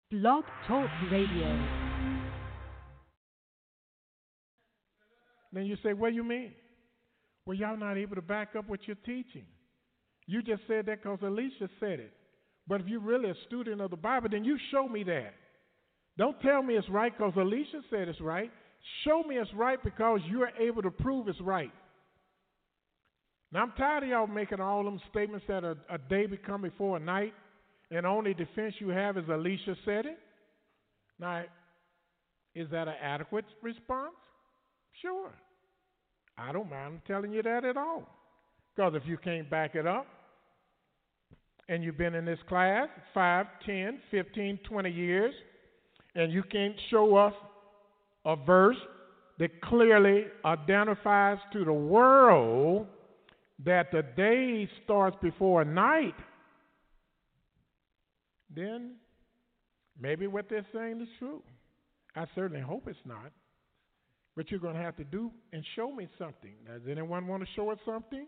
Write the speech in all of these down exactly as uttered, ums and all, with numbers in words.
Blog Talk Radio. Then you say, what do you mean? Well, y'all not able to back up what you're teaching. You just said that because Alicia said it. But if you're really a student of the Bible, then you show me that. Don't tell me it's right because Alicia said it's right. Show me it's right because you're able to prove it's right. Now, I'm tired of y'all making all them statements that a, a day become before a night, and the only defense you have is Alicia said it. Now, is that an adequate response? Sure. I don't mind telling you that at all. Because if you can't back it up, and you've been in this class five, ten, fifteen, twenty years, and you can't show us a verse that clearly identifies to the world that the day starts before night, then maybe what they're saying is true. I certainly hope it's not. But you're going to have to do and show me something. Does anyone want to show us something?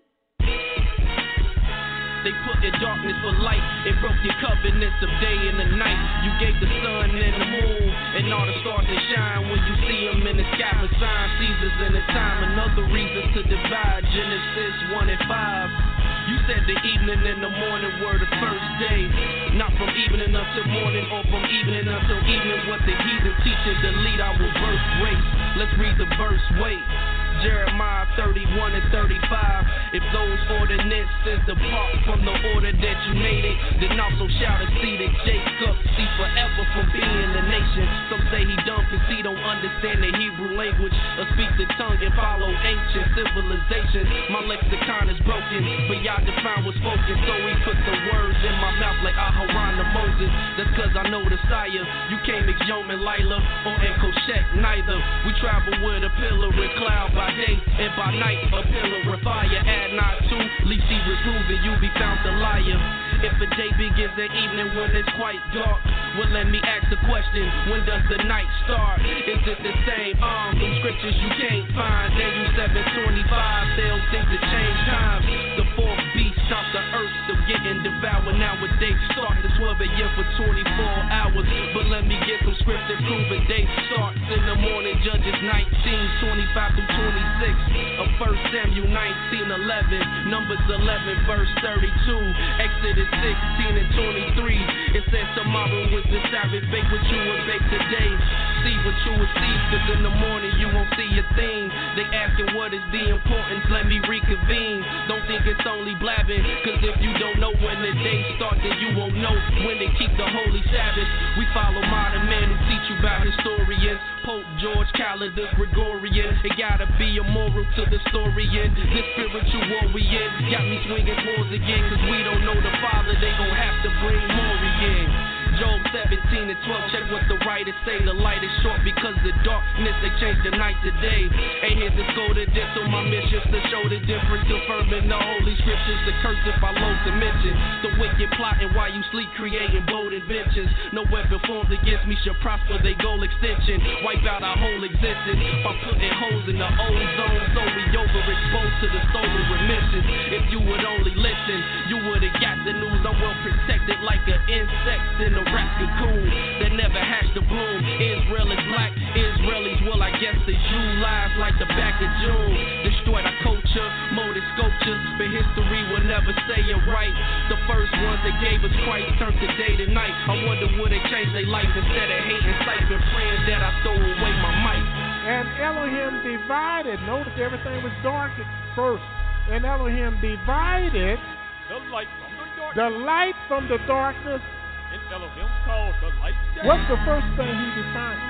They put in darkness for light and broke your covenants of day and the night. You gave the sun and the moon and all the stars that shine when you see them in the sky for signs, seasons, and the time. Another reason to divide Genesis one and five. You said the evening and the morning were the first day. Not from evening until morning or from evening until evening. What the heathen teaching to lead our birth race. Let's read the verse, wait. Jeremiah thirty-one and thirty-five. If those ordinances depart from the order that you made it, then also shall the seed of Jacob see forever from being the nation. Some say he dumb cause he don't understand the Hebrew language or speak the tongue and follow ancient civilizations. My lexicon is broken, but y'all define what's spoken. So he put the words in my mouth like Aharon to Moses. That's cause I know the sire. You can't mix Yeoman Lila or Enkoshek neither. We travel with a pillar of cloud by day and by night, a pillar of fire. Add not to, least he reproving you be found a liar. If a day begins at evening when it's quite dark, well let me ask the question, when does the night start? Is it the same? Um, them scriptures you can't find. Daniel seven twenty-five, they'll think to change times. The fourth beast stopped the earth, still getting devoured. Nowadays start to twelve a.m. for twenty-four hours. But let me get some script that prove a day starts in the morning. Judges nineteen, twenty-five through twenty-six. Of First Samuel nineteen, eleven. Numbers eleven, verse thirty-two. Exodus sixteen and twenty-three. It says tomorrow is the Sabbath, bake what you would bake today. See what you would see, cause in the morning you won't see a thing. They asking what is the importance, let me reconvene. Don't think it's only blabbing, cause if you don't know when the day starts, then you won't know when they keep the holy Sabbath. We follow modern men who teach you about historians. Pope George, calendars, Gregorian. It gotta be a moral to the story in this spiritual war we in. Got me swinging swords again, cause we don't know the Father, they gon' have to bring Maury in. Job seventeen and twelve, check what the writers say. The light is short because the darkness, they change the night to day. Ain't here to scold the diss on my missions to show the difference. Confirming the holy scriptures, the curse if I low to mention. The wicked plotting while you sleep, creating bold inventions. No weapon formed against me shall prosper, they goal extension. Wipe out our whole existence by putting holes in the ozone. So we overexposed to the stolen remissions. If you would only listen, you would've got the news. I'm well protected like an insect in a rap cocoon that never hatched a bloom. Israel is black, Israelis, well I guess the Jew lies like the back of June. Destroyed our culture, molded sculptures, but history will never say it right. The first ones that gave us Christ turned to day to night. I wonder would they change their life instead of hating, siphing, praying that I stole away my mic. And Elohim divided. Notice everything was dark at first. And Elohim divided the light from the darkness. The light from the darkness. And Elohim called the light day. What's the first thing he defined?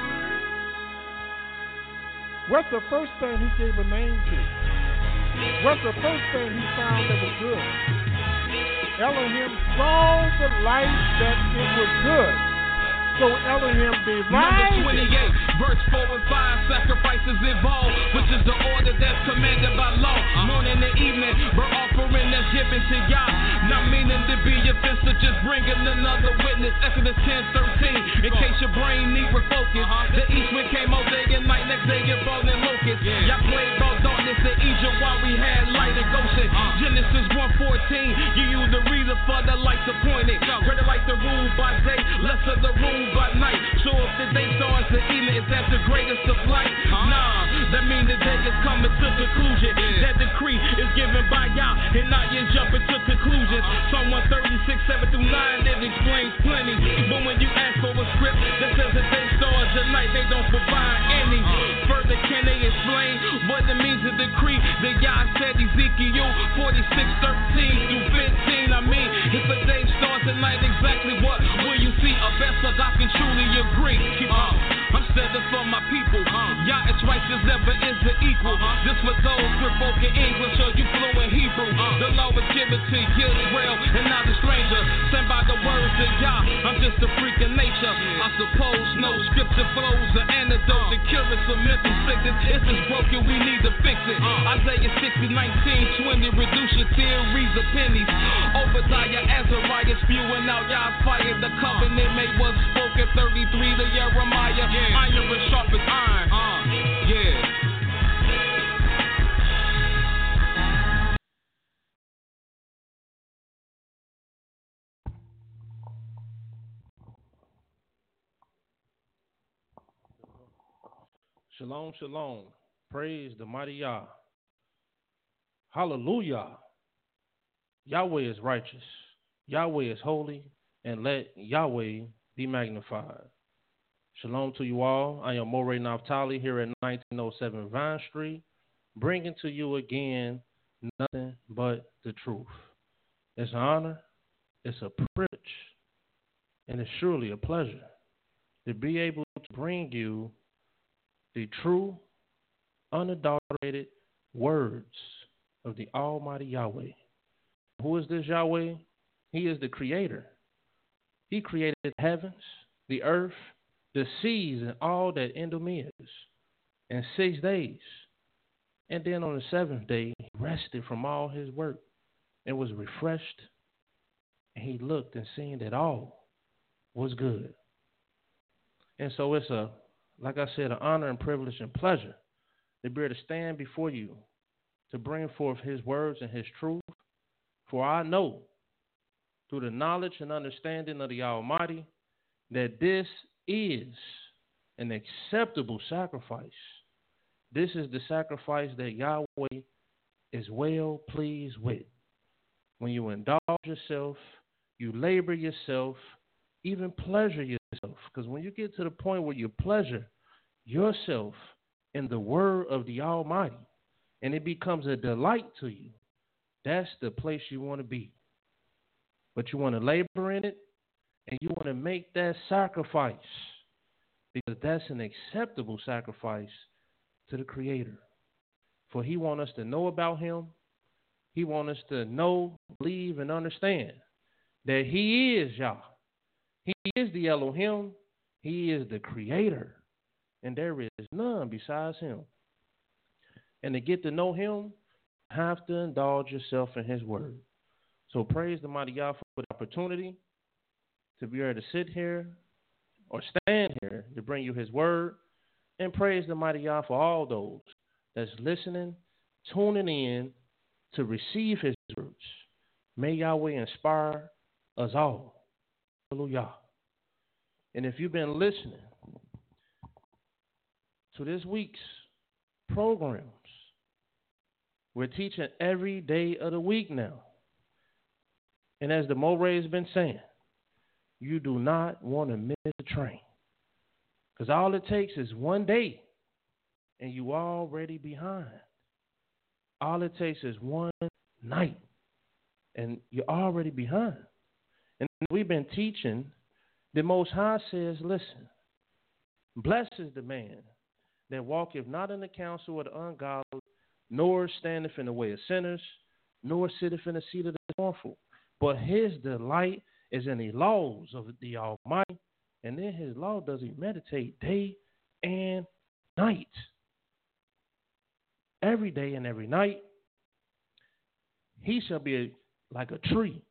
What's the first thing he gave a name to? What's the first thing he found that was good? Elohim saw the light that it was good. So Elohim divided. Number twenty-eight, verse four and five, sacrifices involved, which is the order that's commanded by law. Morning and evening, burnt offering that's given to Yah. Not meaning to be offensive, just bringing another witness. Exodus ten thirteen, in case your brain need refocus. The east wind came all day and night, next day it brought in locusts. Y'all played about darkness in Egypt while we had light in Goshen. Genesis one fourteen, give you the reason for the lights appointed. Greater light the rule by day, lesser the rule by night. brightest of light. Nah, that means the day is coming to conclusion. That decree is given by Yah, and now you're jumping to conclusions. Psalm one thirty-six, seven through nine, it explains plenty. But when you ask for a script that says that they stars at night, they don't provide any. Further, can they explain what it means to decree that Yah said Ezekiel forty-six, thirteen through fifteen? I mean, if a day starts at night, exactly what will you see? A best like I can truly agree. Uh, I'm standing for my people. Yah is righteous, never is the equal. This for those with broken English or you fluent Hebrew. The law was given to Israel and not a stranger. Sent by the words of Yah, I'm just a freak of nature. I suppose no scripture flows an antidote to cure it some mental sickness. If it's broken, we need to fix it. Isaiah sixty, nineteen, twenty, reduce your theories of pennies. Obadiah, Azariah, spewing out Yah's fire. The covenant made was spoken, thirty-three to Jeremiah. Yeah. Iron is sharp as iron. Uh, yeah. Shalom, shalom. Praise the mighty Yah. Hallelujah. Yahweh is righteous. Yahweh is holy. And let Yahweh be magnified. Shalom to you all. I am Moray Naftali here at nineteen oh seven Vine Street, bringing to you again nothing but the truth. It's an honor, it's a privilege, and it's surely a pleasure to be able to bring you the true, unadulterated words of the Almighty Yahweh. Who is this Yahweh? He is the creator. He created the heavens, the earth, the seas, and all that in them is in six days. And then on the seventh day, he rested from all his work and was refreshed. And he looked and seen that all was good. And so it's a, like I said, an honor and privilege and pleasure to be able to stand before you to bring forth his words and his truth. For I know, through the knowledge and understanding of the Almighty, that this is an acceptable sacrifice. This is the sacrifice that Yahweh is well pleased with. When you indulge yourself, you labor yourself, even pleasure yourself. Because when you get to the point where you pleasure yourself in the word of the Almighty, and it becomes a delight to you, that's the place you want to be. But you want to labor in it, and you want to make that sacrifice, because that's an acceptable sacrifice to the Creator. For he wants us to know about him. He wants us to know, believe, and understand that he is Yah. He is the Elohim. He is the Creator. And there is none besides him. And to get to know him, you have to indulge yourself in his word. So praise the mighty Yah for the opportunity to be able to sit here or stand here to bring you his word. And praise the mighty Yah for all those that's listening, tuning in to receive his words. May Yahweh inspire us all. Hallelujah. And if you've been listening to this week's programs, we're teaching every day of the week now. And as the Moray has been saying, you do not want to miss the train. Because all it takes is one day, and you already behind. All it takes is one night, and you're already behind. And we've been teaching, the Most High says, listen, blessed is the man that walketh not in the counsel of the ungodly, nor standeth in the way of sinners, nor sitteth in the seat of the scornful. But his delight is in the laws of the Almighty, and in his law does he meditate day and night. Every day and every night, he shall be a, like a tree.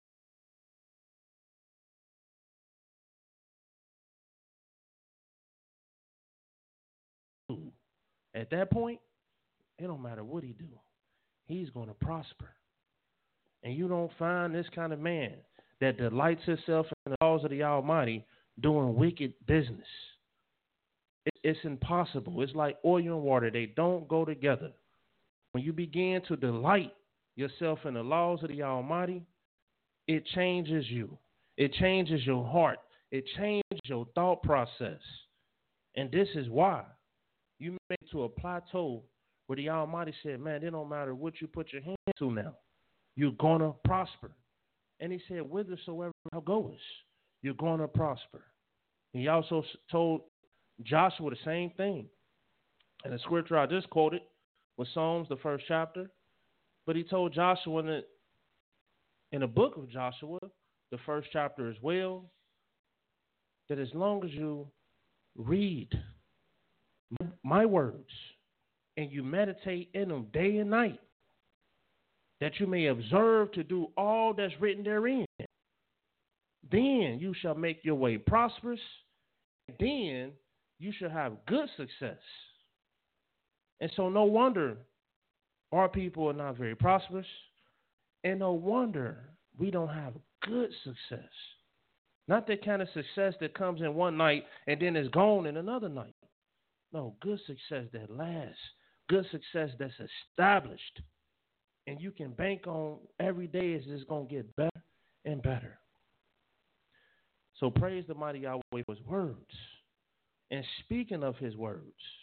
At that point, it don't matter what he do. He's going to prosper. And you don't find this kind of man that delights himself in the laws of the Almighty doing wicked business. It, it's impossible. It's like oil and water. They don't go together. When you begin to delight yourself in the laws of the Almighty, it changes you. It changes your heart. It changes your thought process. And this is why you make it to a plateau where the Almighty said, man, it don't matter what you put your hand to now. You're going to prosper. And he said, whithersoever thou goest, you're going to prosper. He also told Joshua the same thing. And the scripture I just quoted was Psalms, the first chapter. But he told Joshua in the, in the book of Joshua, the first chapter as well, that as long as you read my words and you meditate in them day and night, that you may observe to do all that's written therein, then you shall make your way prosperous, and then you shall have good success. And so no wonder our people are not very prosperous, and no wonder we don't have good success. Not that kind of success that comes in one night and then is gone in another night. No, good success that lasts, good success that's established, and you can bank on every day is just going to get better and better. So praise the mighty Yahweh for his words. And speaking of his words,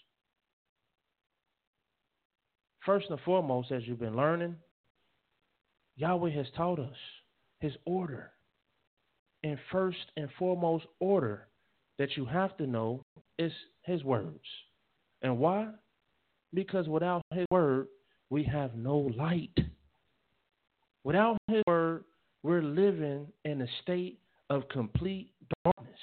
first and foremost, as you've been learning, Yahweh has taught us his order. And first and foremost order that you have to know is his words. And why? Because without his word, we have no light. Without his word, we're living in a state of complete darkness.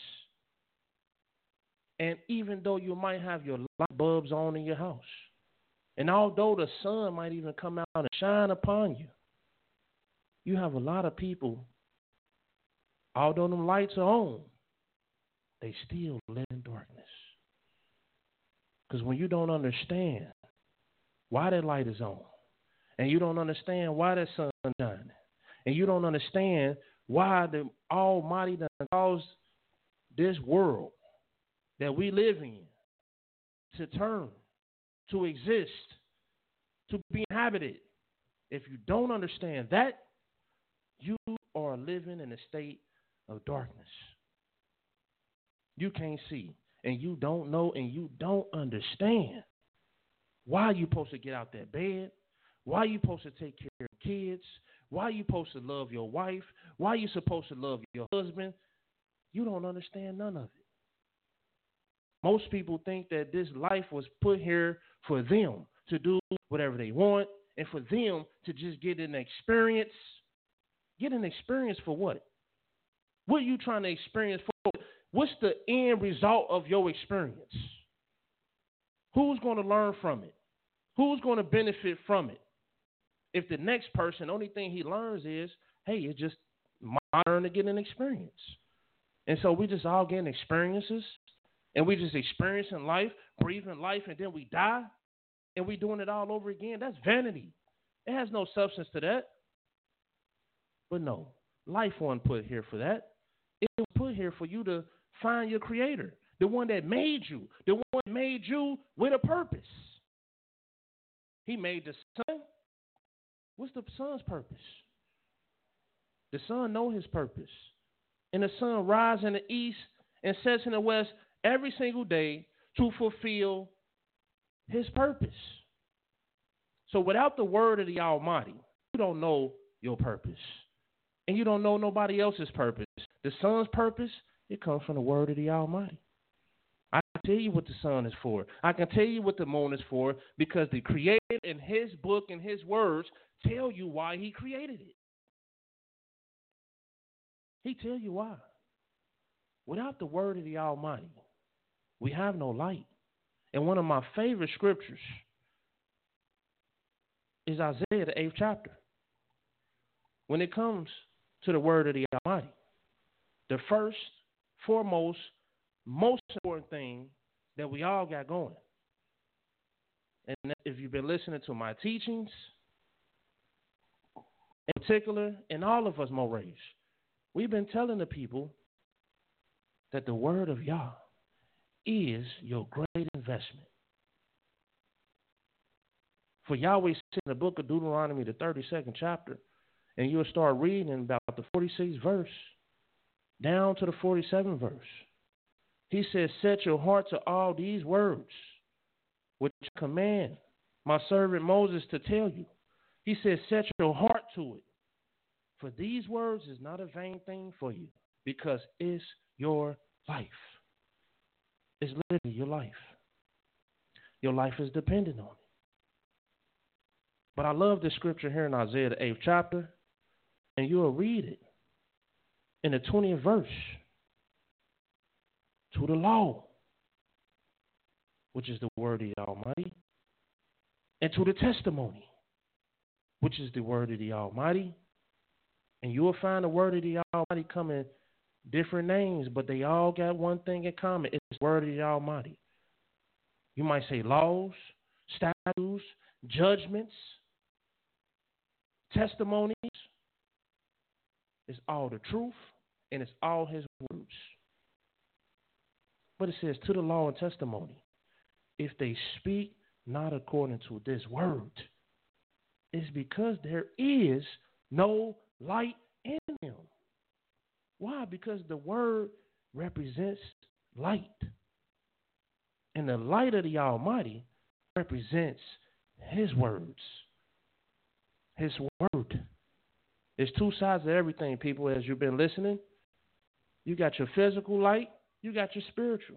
And even though you might have your light bulbs on in your house, and although the sun might even come out and shine upon you, you have a lot of people, although them lights are on, they still live in darkness. Because when you don't understand why that light is on, and you don't understand why that sun is shining, and you don't understand why the Almighty done caused this world that we live in to turn, to exist, to be inhabited. If you don't understand that, you are living in a state of darkness. You can't see, and you don't know, and you don't understand why you supposed to get out that bed, why you supposed to take care of kids, why you supposed to love your wife, why you supposed to love your husband. You don't understand none of it. Most people think that this life was put here for them to do whatever they want and for them to just get an experience. Get an experience for what? What are you trying to experience for? What's the end result of your experience? Who's going to learn from it? Who's going to benefit from it? If the next person, the only thing he learns is, hey, it's just my turn to get an experience. And so we just all getting experiences, and we just experiencing life, breathing life, and then we die, and we doing it all over again. That's vanity. It has no substance to that. But no, life wasn't put here for that. It was put here for you to find your creator, the one that made you, the one that made you with a purpose. He made the sun. What's the sun's purpose? The sun knows his purpose. And the sun rises in the east and sets in the west every single day to fulfill his purpose. So without the word of the Almighty, you don't know your purpose. And you don't know nobody else's purpose. The sun's purpose, it comes from the word of the Almighty. I can tell you what the sun is for. I can tell you what the moon is for, because the Creator in his book and his words tell you why he created it. He tell you why. Without the word of the Almighty, we have no light. And one of my favorite scriptures is Isaiah, the eighth chapter. When it comes to the word of the Almighty, the first, foremost, most important thing that we all got going, and if you've been listening to my teachings, in particular, and all of us Morays, we've been telling the people that the word of Yah is your great investment. For Yahweh said in the book of Deuteronomy, the thirty-second chapter, and you'll start reading about the forty-sixth verse down to the forty-seventh verse. He says, set your heart to all these words, which I command my servant Moses to tell you. He says, set your heart to it. For these words is not a vain thing for you, because it's your life. It's literally your life. Your life is dependent on it. But I love this scripture here in Isaiah, the eighth chapter, and you'll read it in the twentieth verse. To the law, which is the word of the Almighty, and to the testimony, which is the word of the Almighty. And you will find the word of the Almighty come in different names, but they all got one thing in common. It's the word of the Almighty. You might say laws, statutes, judgments, testimonies. It's all the truth, and it's all his words. But it says, to the law and testimony, if they speak not according to this word, it's because there is no light in them. Why? Because the word represents light. And the light of the Almighty represents his words. His word. There's two sides of everything, people, as you've been listening. You got your physical light. You got your spiritual.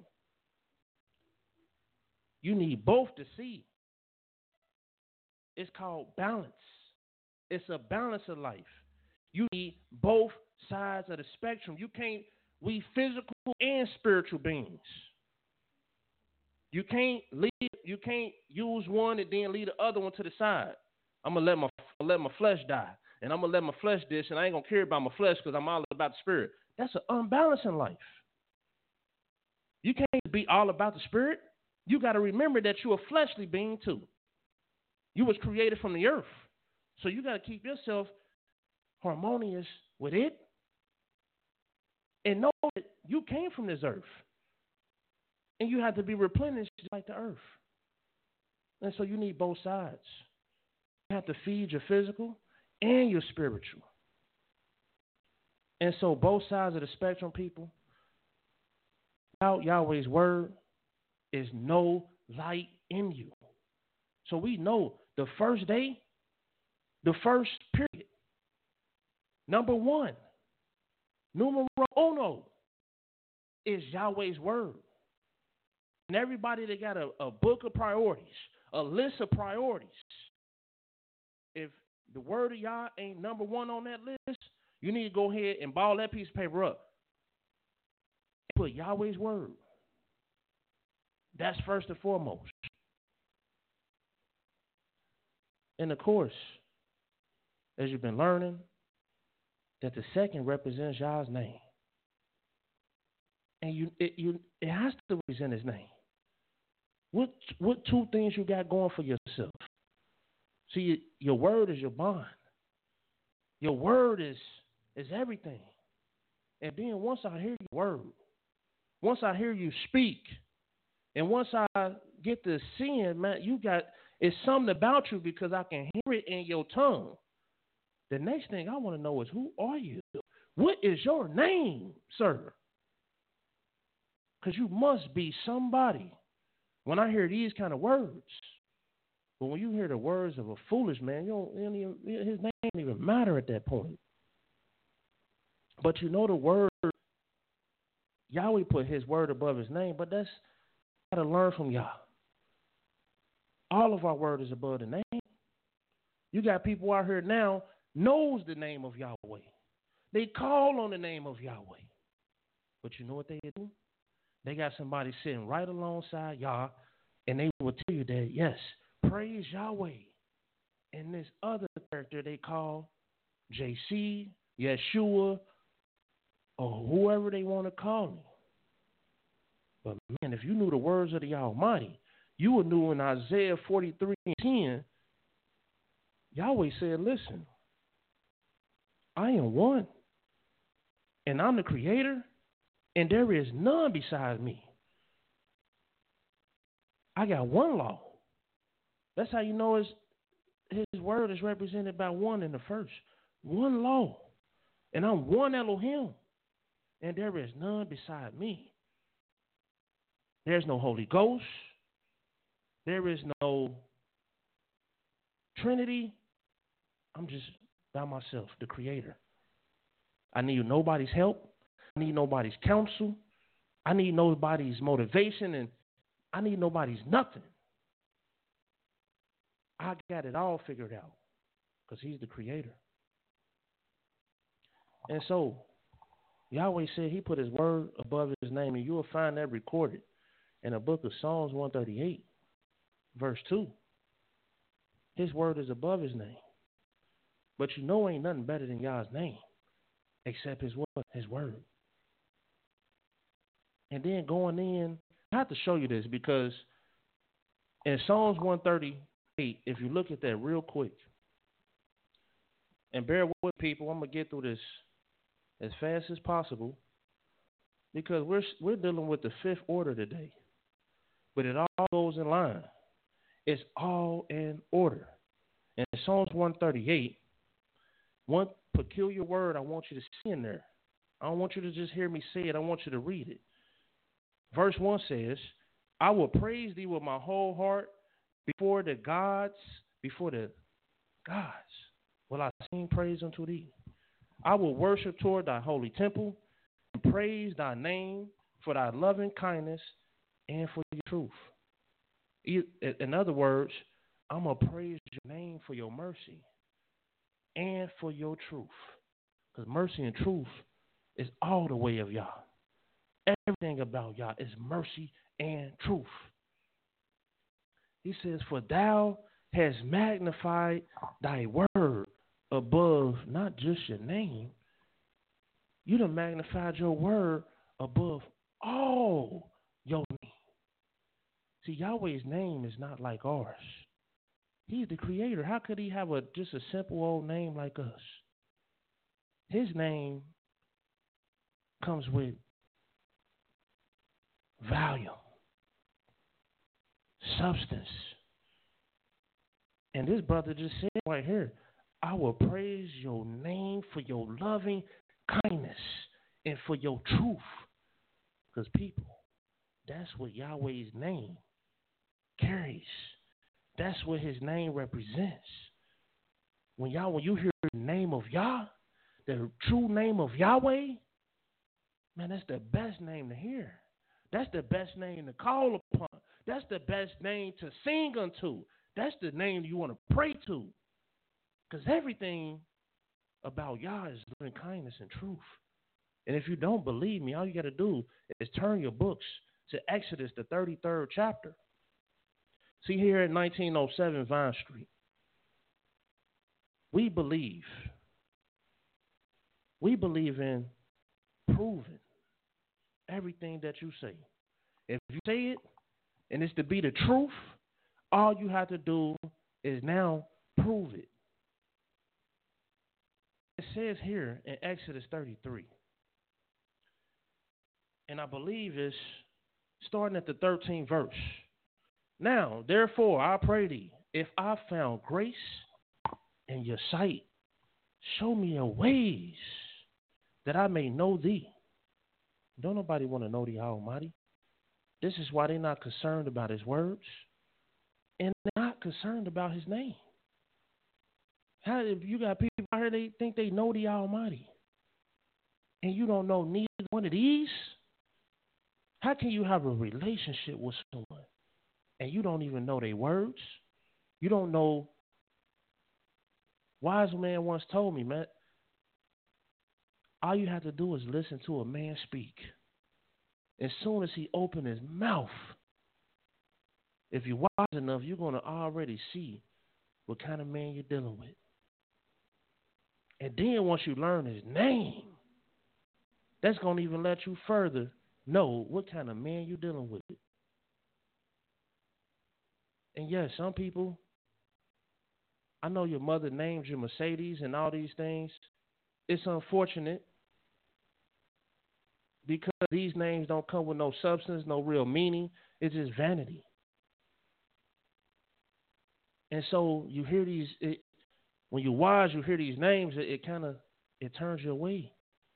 You need both to see. It's called balance. It's a balance of life. You need both sides of the spectrum. You can't, we physical and spiritual beings. You can't leave, you can't use one and then leave the other one to the side. I'm gonna let my let my flesh die, and I'm gonna let my flesh dish, and I ain't gonna care about my flesh because I'm all about the spirit. That's an unbalance in life. You can't be all about the spirit. You got to remember that you're a fleshly being too. You was created from the earth. So you got to keep yourself harmonious with it. And know that you came from this earth. And you have to be replenished like the earth. And so you need both sides. You have to feed your physical and your spiritual. And so both sides of the spectrum, people, Yahweh's word is no light in you. So we know the first day, the first period, number one, numero uno, is Yahweh's word. And everybody that got a, a book of priorities, a list of priorities, if the word of Yah ain't number one on that list, you need to go ahead and ball that piece of paper up. Put Yahweh's word. That's first and foremost. And of course, as you've been learning, that the second represents Yah's name. And you it, you it has to represent his name. What what two things you got going for yourself? See, your word is your bond. Your word is is everything. And then once I hear your word, once I hear you speak, and once I get to seeing, man, you got, it's something about you because I can hear it in your tongue. The next thing I want to know is, who are you? What is your name, sir? Because you must be somebody. When I hear these kind of words, but when you hear the words of a foolish man, you don't, you don't even, his name don't even matter at that point. But you know the word, Yahweh put his word above his name, but that's got to learn from Yah. All of our word is above the name. You got people out here now knows the name of Yahweh. They call on the name of Yahweh. But you know what they do? They got somebody sitting right alongside Yah, and they will tell you that, yes, praise Yahweh. And this other character they call J C, Yeshua, or whoever they want to call him. But man, if you knew the words of the Almighty, you would know in Isaiah forty-three and ten, Yahweh said, listen, I am one, and I'm the creator, and there is none beside me. I got one law. That's how you know his, his word is represented by one in the first. One law. And I'm one Elohim. And there is none beside me. There's no Holy Ghost. There is no Trinity. I'm just by myself, the Creator. I need nobody's help. I need nobody's counsel. I need nobody's motivation, and I need nobody's nothing. I got it all figured out because he's the Creator. And so Yahweh said he put his word above his name, and you will find that recorded in the book of Psalms one thirty-eight, verse two. His word is above his name. But you know ain't nothing better than Yah's name except his word. His word. And then going in, I have to show you this because in Psalms one thirty-eight, if you look at that real quick, and bear with people, I'm going to get through this as fast as possible because we're we're dealing with the fifth order today. But it all goes in line. It's all in order. In Psalms one thirty-eight, one peculiar word I want you to see in there. I don't want you to just hear me say it. I want you to read it. Verse one says, I will praise thee with my whole heart before the gods, before the gods will I sing praise unto thee. I will worship toward thy holy temple and praise thy name for thy loving kindness and for your truth. In other words, I'm going to praise your name for your mercy and for your truth. Because mercy and truth is all the way of Yah. Everything about Yah is mercy and truth. He says, for thou hast magnified thy word above not just your name. You done magnified your word above all your name. See, Yahweh's name is not like ours. He's the Creator. How could he have a just a simple old name like us? His name comes with value, substance. And this brother just said right here, I will praise your name for your loving kindness and for your truth. Because people, that's what Yahweh's name carries. That's what his name represents. When y'all, when you hear the name of Yah, the true name of Yahweh, man, that's the best name to hear. That's the best name to call upon. That's the best name to sing unto. That's the name you want to pray to. Because everything about Yah is loving kindness and truth. And if you don't believe me, all you got to do is turn your books to Exodus, the thirty-third chapter. See here at nineteen oh seven Vine Street. We believe. We believe in proving everything that you say. If you say it and it's to be the truth, all you have to do is now prove it. It says here in Exodus thirty-three, and I believe it's starting at the thirteenth verse. Now, therefore, I pray thee, if I found grace in your sight, show me your ways that I may know thee. Don't nobody want to know the Almighty. This is why they're not concerned about his words and they're not concerned about his name. How if you got people out here, they think they know the Almighty, and you don't know neither one of these? How can you have a relationship with someone and you don't even know their words? You don't know. Wise man once told me, man, all you have to do is listen to a man speak. As soon as he opens his mouth, if you're wise enough, you're going to already see what kind of man you're dealing with. And then once you learn his name, that's going to even let you further know what kind of man you're dealing with. And yes, some people, I know your mother named you Mercedes and all these things. It's unfortunate because these names don't come with no substance, no real meaning. It's just vanity. And so you hear these, it, when you're wise, you hear these names, it, it kind of, it turns you away.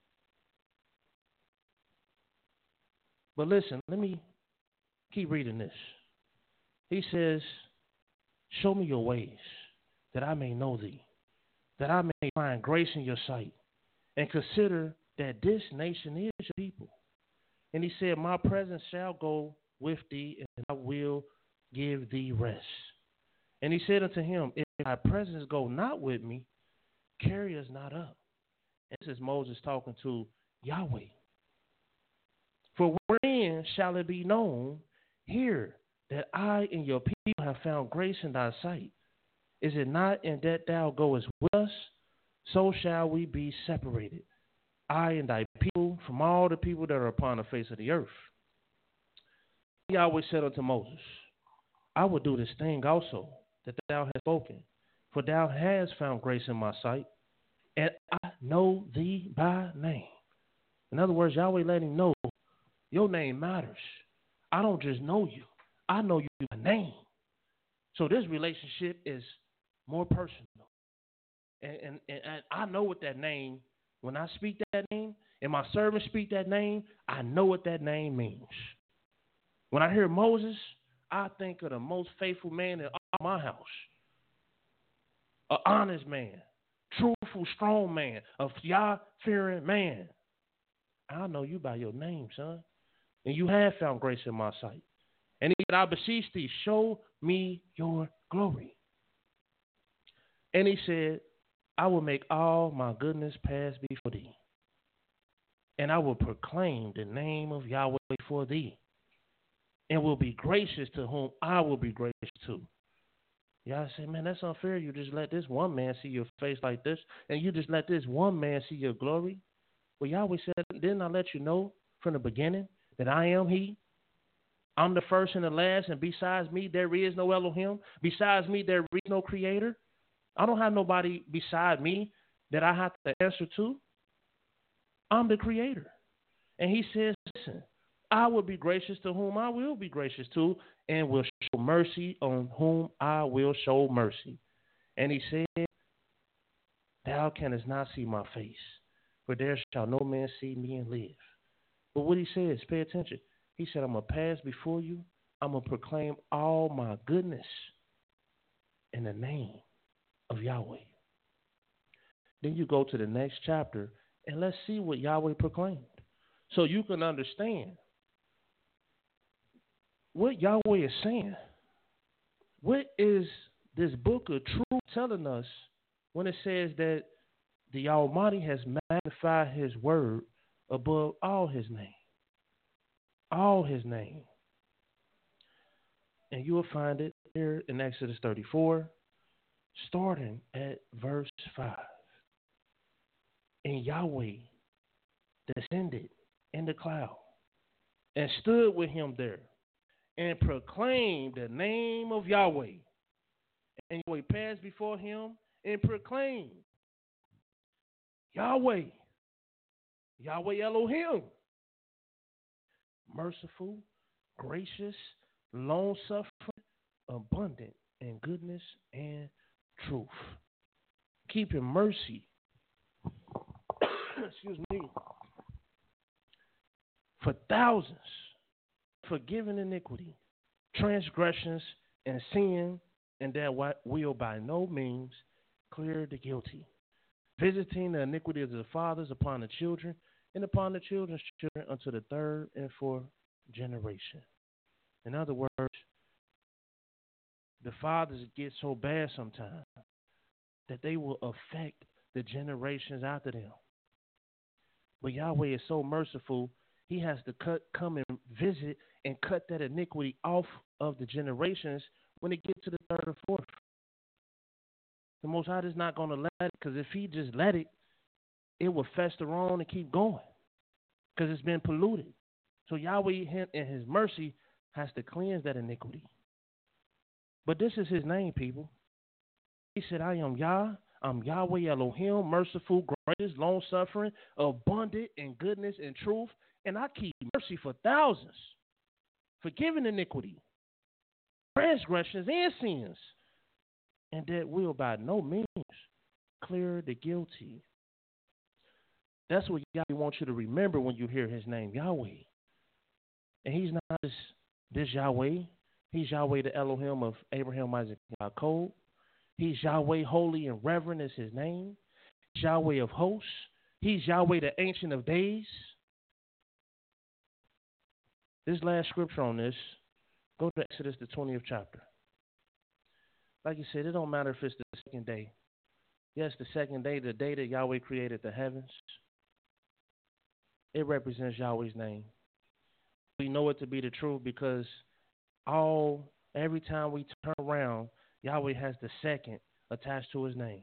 But listen, let me keep reading this. He says, show me your ways, that I may know thee, that I may find grace in your sight, and consider that this nation is your people. And he said, my presence shall go with thee, and I will give thee rest. And he said unto him, if thy presence go not with me, carry us not up. And this is Moses talking to Yahweh. For wherein shall it be known here that I and your people have found grace in thy sight? Is it not in that thou goest with us? So shall we be separated, I and thy people, from all the people that are upon the face of the earth. Yahweh said unto Moses, I will do this thing also that thou hast spoken, for thou hast found grace in my sight, and I know thee by name. In other words, Yahweh let him know your name matters. I don't just know you. I know you by name. So this relationship is more personal. And, and, and I know what that name, when I speak that name, and my servants speak that name, I know what that name means. When I hear Moses, I think of the most faithful man in all my house. An honest man, truthful, strong man, a Yah-fearing man. I know you by your name, son. And you have found grace in my sight. And he said, I beseech thee, show me your glory. And he said, I will make all my goodness pass before thee, and I will proclaim the name of Yahweh for thee, and will be gracious to whom I will be gracious to. Y'all say, man, that's unfair. You just let this one man see your face like this, and you just let this one man see your glory. Well, Yahweh said, didn't I let you know from the beginning that I am he? I'm the first and the last, and besides me, there is no Elohim. Besides me, there is no creator. I don't have nobody beside me that I have to answer to. I'm the creator. And he says, listen, I will be gracious to whom I will be gracious to, and will show mercy on whom I will show mercy. And he said, thou canst not see my face, for there shall no man see me and live. But what he says, pay attention. He said, I'm going to pass before you. I'm going to proclaim all my goodness in the name of Yahweh. Then you go to the next chapter, and let's see what Yahweh proclaimed, so you can understand what Yahweh is saying. What is this book of truth telling us when it says that the Almighty has magnified his word above all his name? All his name. And you will find it here in Exodus thirty-four, starting at verse five. And Yahweh descended in the cloud and stood with him there and proclaimed the name of Yahweh. And Yahweh passed before him and proclaimed, Yahweh, Yahweh Elohim, merciful, gracious, long-suffering, abundant in goodness and truth, keeping mercy, excuse me, for thousands, forgiving iniquity, transgressions, and sin, and that will by no means clear the guilty, visiting the iniquity of the fathers upon the children, and upon the children's children unto the third and fourth generation. In other words, the fathers get so bad sometimes that they will affect the generations after them. But Yahweh is so merciful, he has to cut, come and visit and cut that iniquity off of the generations when it gets to the third or fourth. The Most High is not going to let it, because if he just let it, it will fester on and keep going because it's been polluted. So Yahweh in his mercy has to cleanse that iniquity. But this is his name, people. He said, I am Yah, I'm Yahweh Elohim, merciful, gracious, long-suffering, abundant in goodness and truth, and I keep mercy for thousands, forgiving iniquity, transgressions, and sins. and that will by no means clear the guilty. That's what Yahweh wants you to remember when you hear his name, Yahweh. And he's not just this Yahweh. He's Yahweh, the Elohim of Abraham, Isaac, and Jacob. He's Yahweh, holy and reverend is his name. He's Yahweh of hosts. He's Yahweh, the Ancient of Days. This last scripture on this, go to Exodus, the twentieth chapter. Like you said, it don't matter if it's the second day. Yes, the second day, the day that Yahweh created the heavens, it represents Yahweh's name. We know it to be the truth because all every time we turn around, Yahweh has the second attached to his name.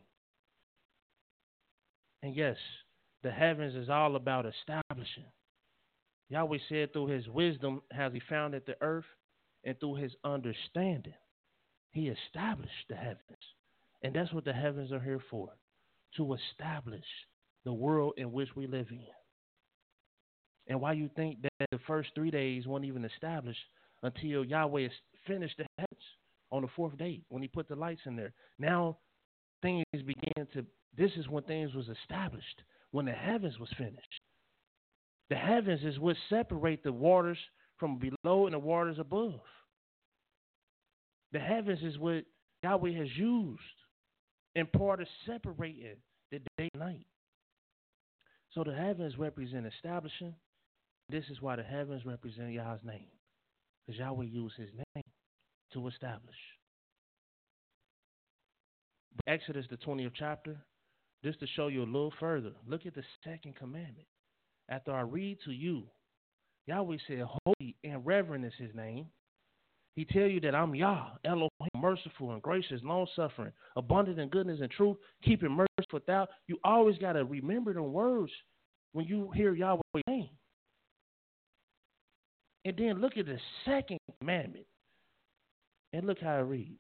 And yes, the heavens is all about establishing. Yahweh said through his wisdom has he founded the earth, and through his understanding, he established the heavens. And that's what the heavens are here for, to establish the world in which we live in. And why you think that the first three days weren't even established until Yahweh finished the heavens on the fourth day when he put the lights in there. Now things began to, this is when things was established, when the heavens was finished. The heavens is what separate the waters from below and the waters above. The heavens is what Yahweh has used in part of separating the day and night. So the heavens represent establishing. This is why the heavens represent Yahweh's name, because Yahweh used his name to establish. Exodus, the twentieth chapter, just to show you a little further, look at the second commandment. After I read to you, Yahweh said, holy and reverend is his name. He tell you that I'm Yah, Elohim, merciful and gracious, long-suffering, abundant in goodness and truth, keeping mercy without. You always got to remember the words when you hear Yahweh's name. And then look at the second commandment. And look how it reads.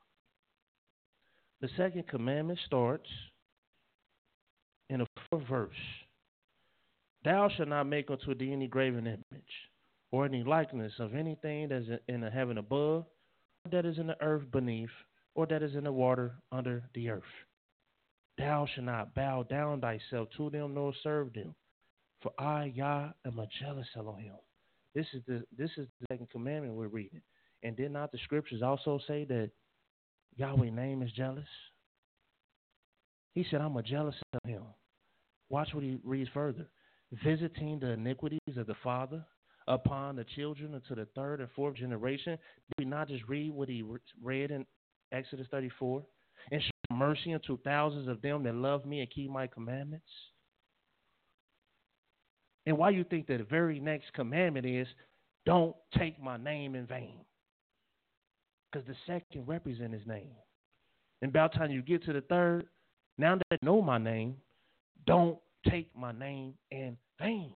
The second commandment starts in the fourth verse. Thou shalt not make unto thee any graven image, or any likeness of anything that is in the heaven above, or that is in the earth beneath, or that is in the water under the earth. Thou shalt not bow down thyself to them, nor serve them. For I, Yah, am a jealous Elohim. This is the this is the second commandment we're reading. And did not the scriptures also say that Yahweh's name is jealous? He said, I'm a jealous Elohim. Watch what he reads further. Visiting the iniquities of the father upon the children unto the third and fourth generation. Did we not just read what he read in Exodus thirty-four? And show mercy unto thousands of them that love me and keep my commandments. And why you think that the very next commandment is, don't take my name in vain? Because the second represents his name. And about time you get to the third, now that you know my name, don't take my name in vain.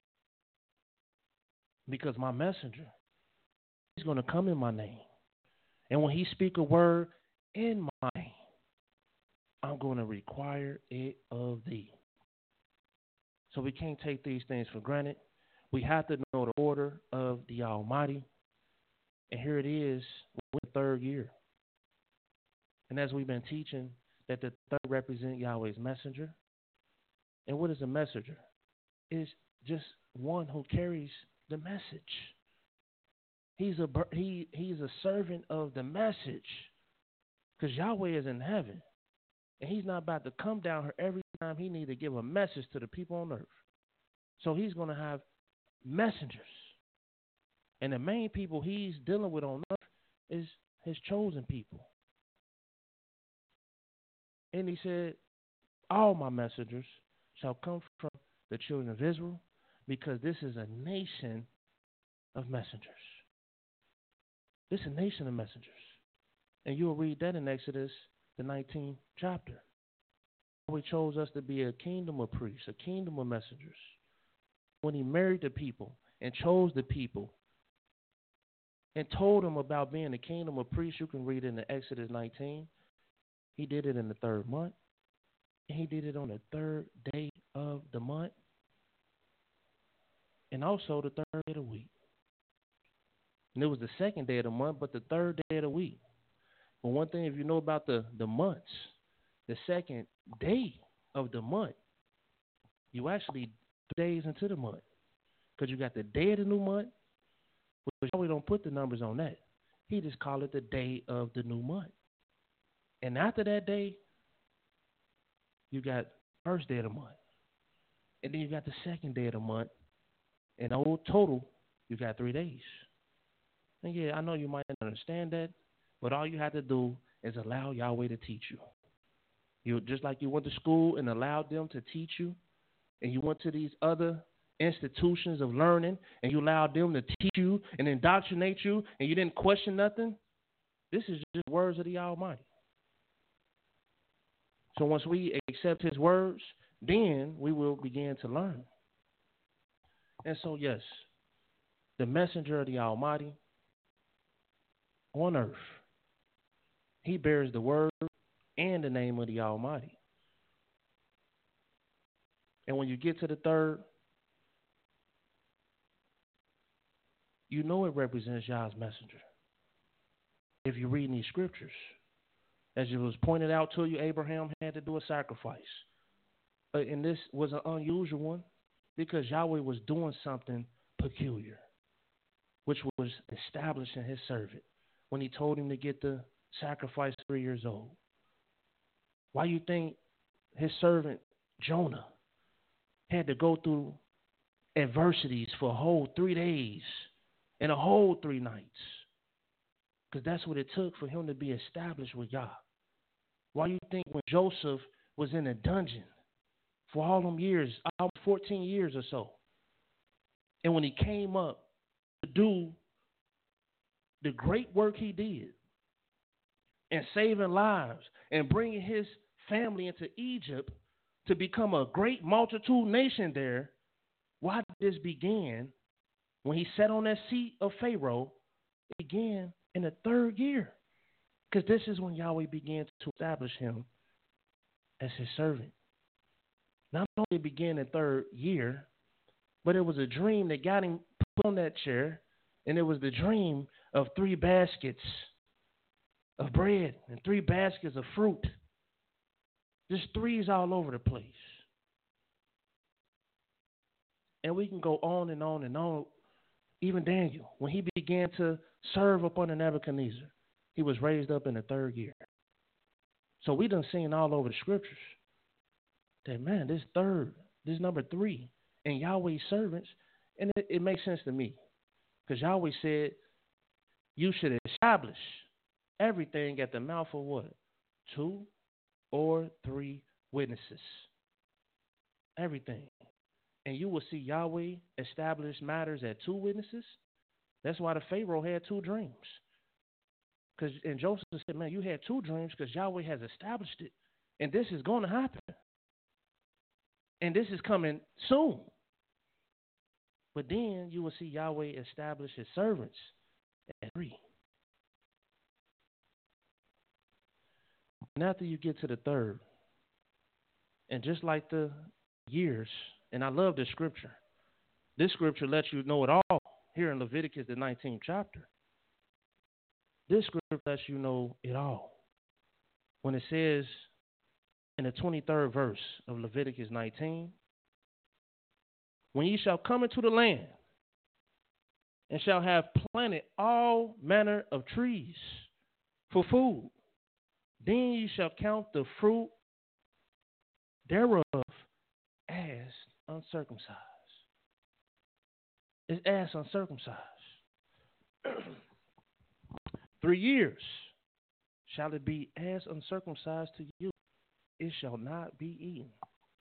Because my messenger, he's going to come in my name. And when he speak a word in my name, I'm going to require it of thee. So we can't take these things for granted. We have to know the order of the Almighty. And here it is, we're the third year. And as we've been teaching, that the third represents Yahweh's messenger. And what is a messenger? It's just one who carries the message. He's a he he's a servant of the message. Because Yahweh is in heaven. And he's not about to come down here every time he needs to give a message to the people on earth. So he's going to have messengers. And the main people he's dealing with on earth is his chosen people. And he said, all my messengers shall come from the children of Israel, because this is a nation of messengers. This is a nation of messengers. And you'll read that in Exodus, the nineteenth chapter. He chose us to be a kingdom of priests, a kingdom of messengers. When he married the people and chose the people and told them about being a kingdom of priests, you can read it in the Exodus nineteen. He did it in the third month. And he did it on the third day of the month. And also the third day of the week. And it was the second day of the month, but the third day of the week. But one thing, if you know about the, the months, the second day of the month, you actually three days into the month. Because you got the day of the new month, which we don't put the numbers on that. He just call it the day of the new month. And after that day, you got first day of the month. And then you got the second day of the month. And all total, you got three days. And yeah, I know you might not understand that, but all you have to do is allow Yahweh to teach you. You just like you went to school and allowed them to teach you, and you went to these other institutions of learning and you allowed them to teach you and indoctrinate you, and you didn't question nothing. This is just words of the Almighty. So once we accept his words, then we will begin to learn. And so, yes, the messenger of the Almighty on earth, he bears the word and the name of the Almighty. And when you get to the third, you know it represents Yah's messenger. If you read these scriptures, as it was pointed out to you, Abraham had to do a sacrifice. But and this was an unusual one because Yahweh was doing something peculiar, which was establishing his servant when he told him to get the sacrifice three years old. Why you think his servant Jonah had to go through adversities for a whole three days and a whole three nights? Because that's what it took for him to be established with Yah. Why you think when Joseph was in a dungeon for all them years, about fourteen years or so, and when he came up to do the great work he did and saving lives and bringing his family into Egypt to become a great multitude nation there, why did this begin when he sat on that seat of Pharaoh? It began in the third year, because this is when Yahweh began to establish him as his servant. Not only began in the third year, but it was a dream that got him put on that chair, and it was the dream of three baskets of bread and three baskets of fruit. Just threes all over the place. And we can go on and on and on. Even Daniel, when he began to serve up under Nebuchadnezzar, he was raised up in the third year. So we done seen all over the scriptures that, man, this third, this number three, and Yahweh's servants, and it, it makes sense to me. Because Yahweh said, you should establish everything at the mouth of what? Two or three witnesses. Everything. And you will see Yahweh establish matters at two witnesses. That's why the Pharaoh had two dreams. Because and Joseph said, man, you had two dreams because Yahweh has established it. And this is going to happen. And this is coming soon. But then you will see Yahweh establish his servants at three. And after you get to the third, and just like the years, and I love this scripture. This scripture lets you know it all here in Leviticus, the nineteenth chapter. This scripture lets you know it all. When it says in the twenty-third verse of Leviticus nineteen, when ye shall come into the land and shall have planted all manner of trees for food, then ye shall count the fruit thereof as uncircumcised. It's as uncircumcised. Three years shall it be as uncircumcised to you. It shall not be eaten.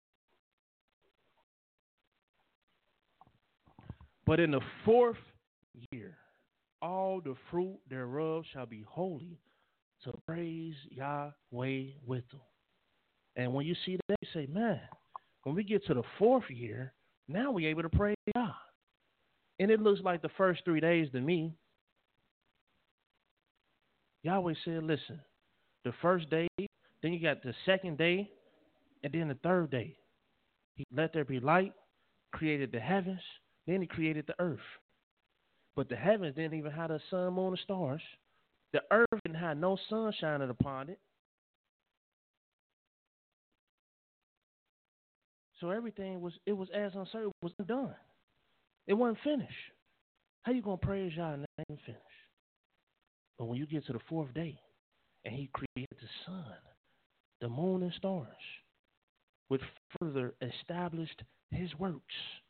But in the fourth year, all the fruit thereof shall be holy, to praise Yahweh with them. And when you see that, you say, man, when we get to the fourth year, now we're able to praise God. And it looks like the first three days to me. Yahweh said, listen, the first day, then you got the second day, and then the third day. He let there be light, created the heavens, then he created the earth. But the heavens didn't even have the sun, moon, and stars. The earth didn't have no sun shining upon it. So everything was, it was as uncertain, it was undone. It wasn't finished. How you going to praise Yah and that ain't finished? But when you get to the fourth day, and he created the sun, the moon, and stars, which further established his works.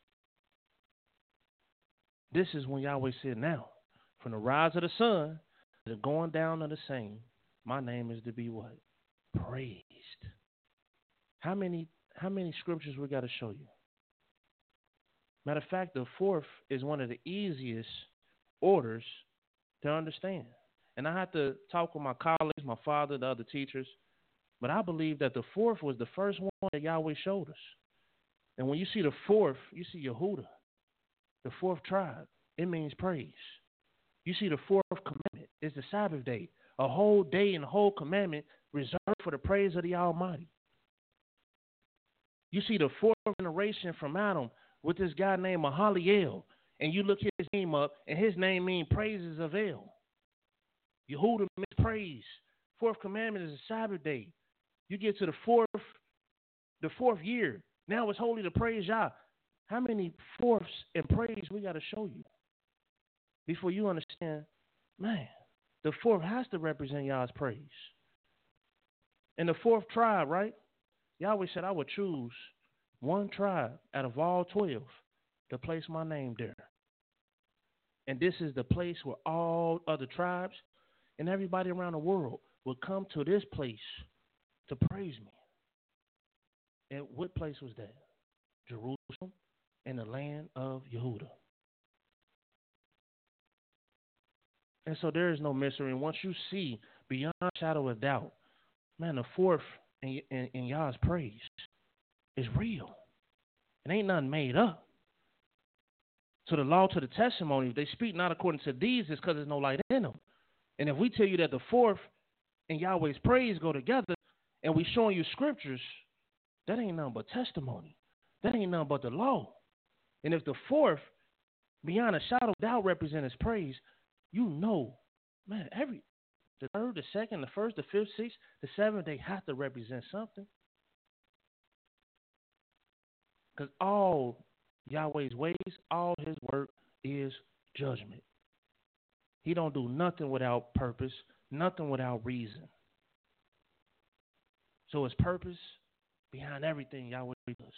This is when Yahweh said, now, from the rise of the sun to the going down of the same, my name is to be what? Praised. How many, how many scriptures we got to show you? Matter of fact, the fourth is one of the easiest orders to understand. And I had to talk with my colleagues, my father, the other teachers. But I believe that the fourth was the first one that Yahweh showed us. And when you see the fourth, you see Yehuda, the fourth tribe. It means praise. You see the fourth commandment. It's the Sabbath day. A whole day and a whole commandment reserved for the praise of the Almighty. You see the fourth generation from Adam with this guy named Mahaliel. And you look his name up, and his name means praises of El. Yehuda means praise. Fourth commandment is a Sabbath day. You get to the fourth, the fourth year. Now it's holy to praise Yah. How many fourths in praise we got to show you before you understand, man, the fourth has to represent Yah's praise. And the fourth tribe, right? Yahweh said, I would choose one tribe out of all twelve to place my name there. And this is the place where all other tribes and everybody around the world will come to this place to praise me. And what place was that? Jerusalem and the land of Yehuda. And so there is no mystery. And once you see beyond a shadow of doubt, man, the fourth in, in, in Yah's praise is real. It ain't nothing made up. To the law, to the testimony, if they speak not according to these, it's because there's no light in them. And if we tell you that the fourth and Yahweh's praise go together, and we showing you scriptures, that ain't nothing but testimony. That ain't nothing but the law. And if the fourth, beyond a shadow of doubt, represents his praise, you know, man, every the third, the second, the first, the fifth, sixth, the seventh, they have to represent something. Because all Yahweh's ways, all his work is judgment. He don't do nothing without purpose, nothing without reason. So his purpose behind everything Yahweh does.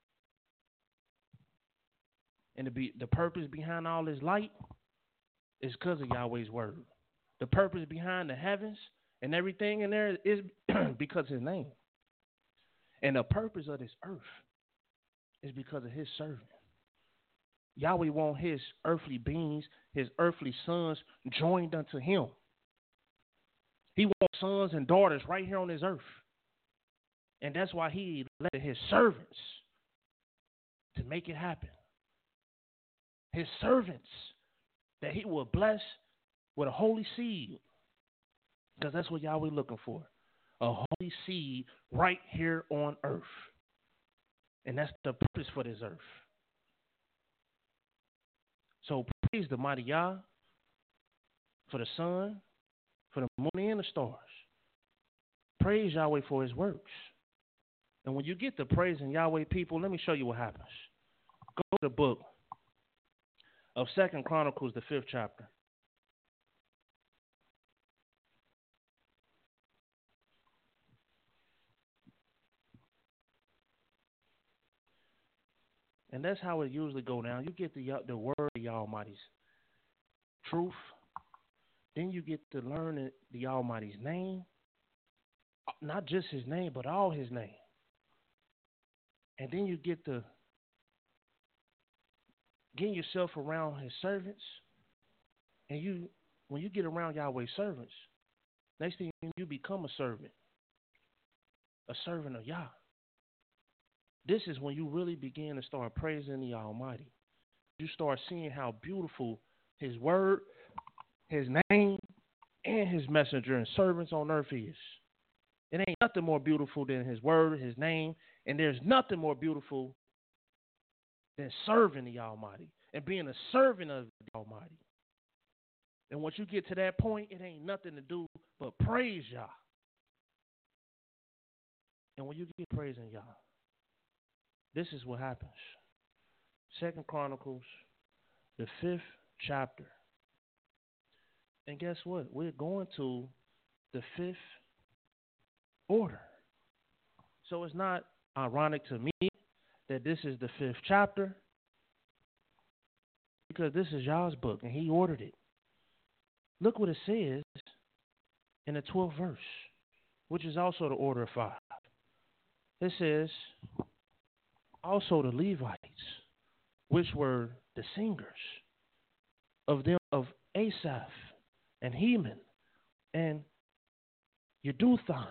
And the, be, the purpose behind all his light is because of Yahweh's word. The purpose behind the heavens and everything in there is because of his name. And the purpose of this earth is because of his servant. Yahweh wants his earthly beings, his earthly sons joined unto him. He wants sons and daughters right here on this earth. And that's why he led his servants to make it happen. His servants that he will bless with a holy seed. Because that's what Yahweh looking for. A holy seed right here on earth. And that's the purpose for this earth. So praise the mighty Yah for the sun, for the moon and the stars. Praise Yahweh for his works. And when you get to praising Yahweh, people, let me show you what happens. Go to the book of Second Chronicles, the fifth chapter. And that's how it usually go down. You get the the word of the Almighty's truth. Then you get to learn the Almighty's name. Not just his name, but all his name. And then you get to get yourself around his servants. And you, when you get around Yahweh's servants, next thing you become a servant. A servant of Yah. This is when you really begin to start praising the Almighty. You start seeing how beautiful his word, his name, and his messenger and servants on earth is. It ain't nothing more beautiful than his word, his name, and there's nothing more beautiful than serving the Almighty and being a servant of the Almighty. And once you get to that point, it ain't nothing to do but praise Yah. And when you get praising Yah, this is what happens. Second Chronicles, the fifth chapter. And guess what? We're going to the fifth order. So it's not ironic to me that this is the fifth chapter, because this is Yah's book and he ordered it. Look what it says in the twelfth verse, which is also the order of five. It says, also the Levites, which were the singers of them of Asaph and Heman and Yeduthun,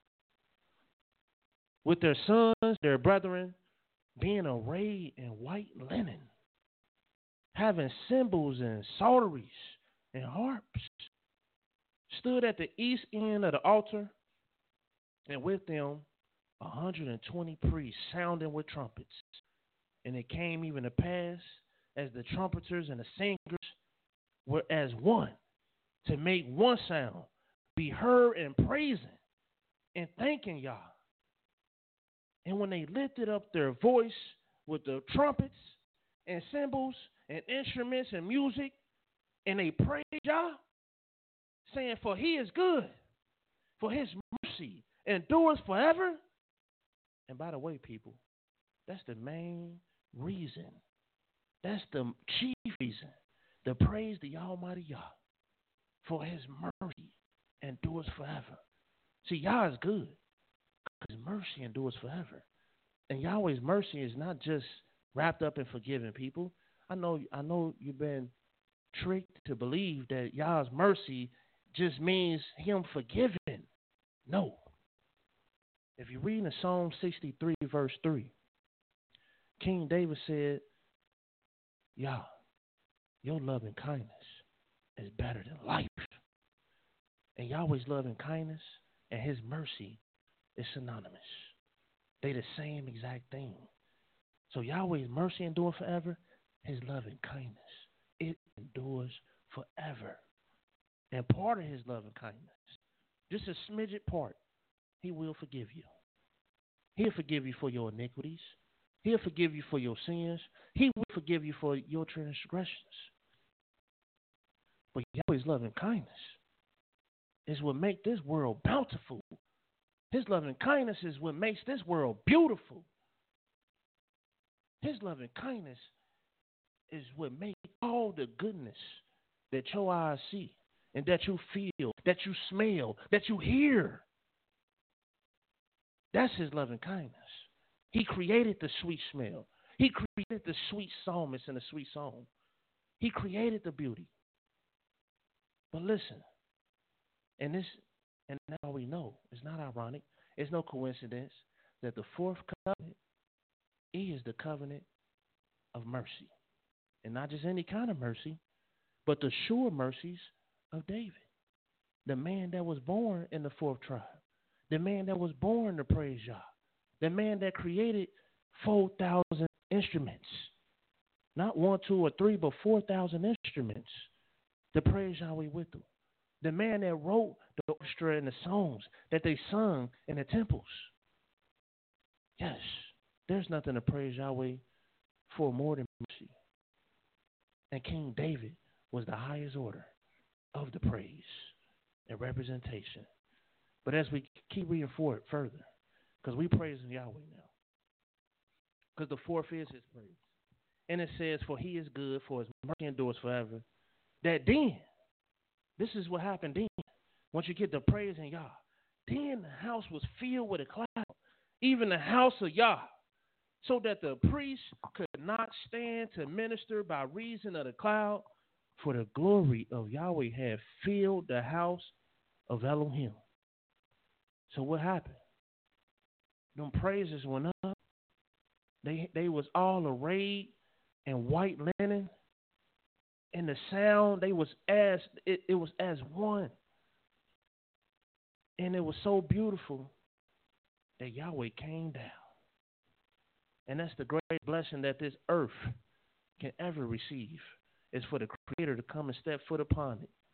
with their sons, their brethren, being arrayed in white linen, having cymbals and psalteries and harps, stood at the east end of the altar, and with them a hundred and twenty priests sounding with trumpets. And it came even to pass, as the trumpeters and the singers were as one, to make one sound, be heard in praising and thanking Yah. And when they lifted up their voice with the trumpets and cymbals and instruments and music, and they praised Yah, saying, for he is good, for his mercy endures forever. And by the way, people, that's the main reason. That's the chief reason to praise the Almighty Yah, for his mercy endures forever. See, Yah is good. His mercy endures forever. And Yahweh's mercy is not just wrapped up in forgiving people. I know I know you've been tricked to believe that Yah's mercy just means him forgiving. No. If you read in Psalm sixty-three, verse three, King David said, Yah, your loving kindness is better than life. And Yahweh's loving kindness and his mercy is synonymous. They the same exact thing. So Yahweh's mercy endures forever. His loving kindness, it endures forever. And part of his loving kindness, just a smidget part, he will forgive you. He'll forgive you for your iniquities. He'll forgive you for your sins. He will forgive you for your transgressions. But Yahweh's loving kindness is what makes this world bountiful. His loving kindness is what makes this world beautiful. His loving kindness is what makes all the goodness that your eyes see and that you feel, that you smell, that you hear. That's his loving kindness. He created the sweet smell. He created the sweet psalmist and the sweet song. He created the beauty. But listen, and this, and now we know, it's not ironic, it's no coincidence that the fourth covenant is the covenant of mercy. And not just any kind of mercy, but the sure mercies of David, the man that was born in the fourth tribe, the man that was born to praise Yah, the man that created four thousand instruments, not one, two, or three, but four thousand instruments to praise Yahweh with them. The man that wrote the orchestra and the songs that they sung in the temples. Yes, there's nothing to praise Yahweh for more than mercy. And King David was the highest order of the praise and representation. But as we keep reading forward further, because we praise Yahweh now, because the fourth is his praise. And it says, for he is good, for his mercy endures forever. That then, this is what happened then. Once you get the praise in Yah, then the house was filled with a cloud, even the house of Yah, so that the priest could not stand to minister by reason of the cloud, for the glory of Yahweh had filled the house of Elohim. So what happened? Them praises went up. They they was all arrayed in white linen. And the sound, they was as it, it was as one. And it was so beautiful that Yahweh came down. And that's the great blessing that this earth can ever receive, is for the Creator to come and step foot upon it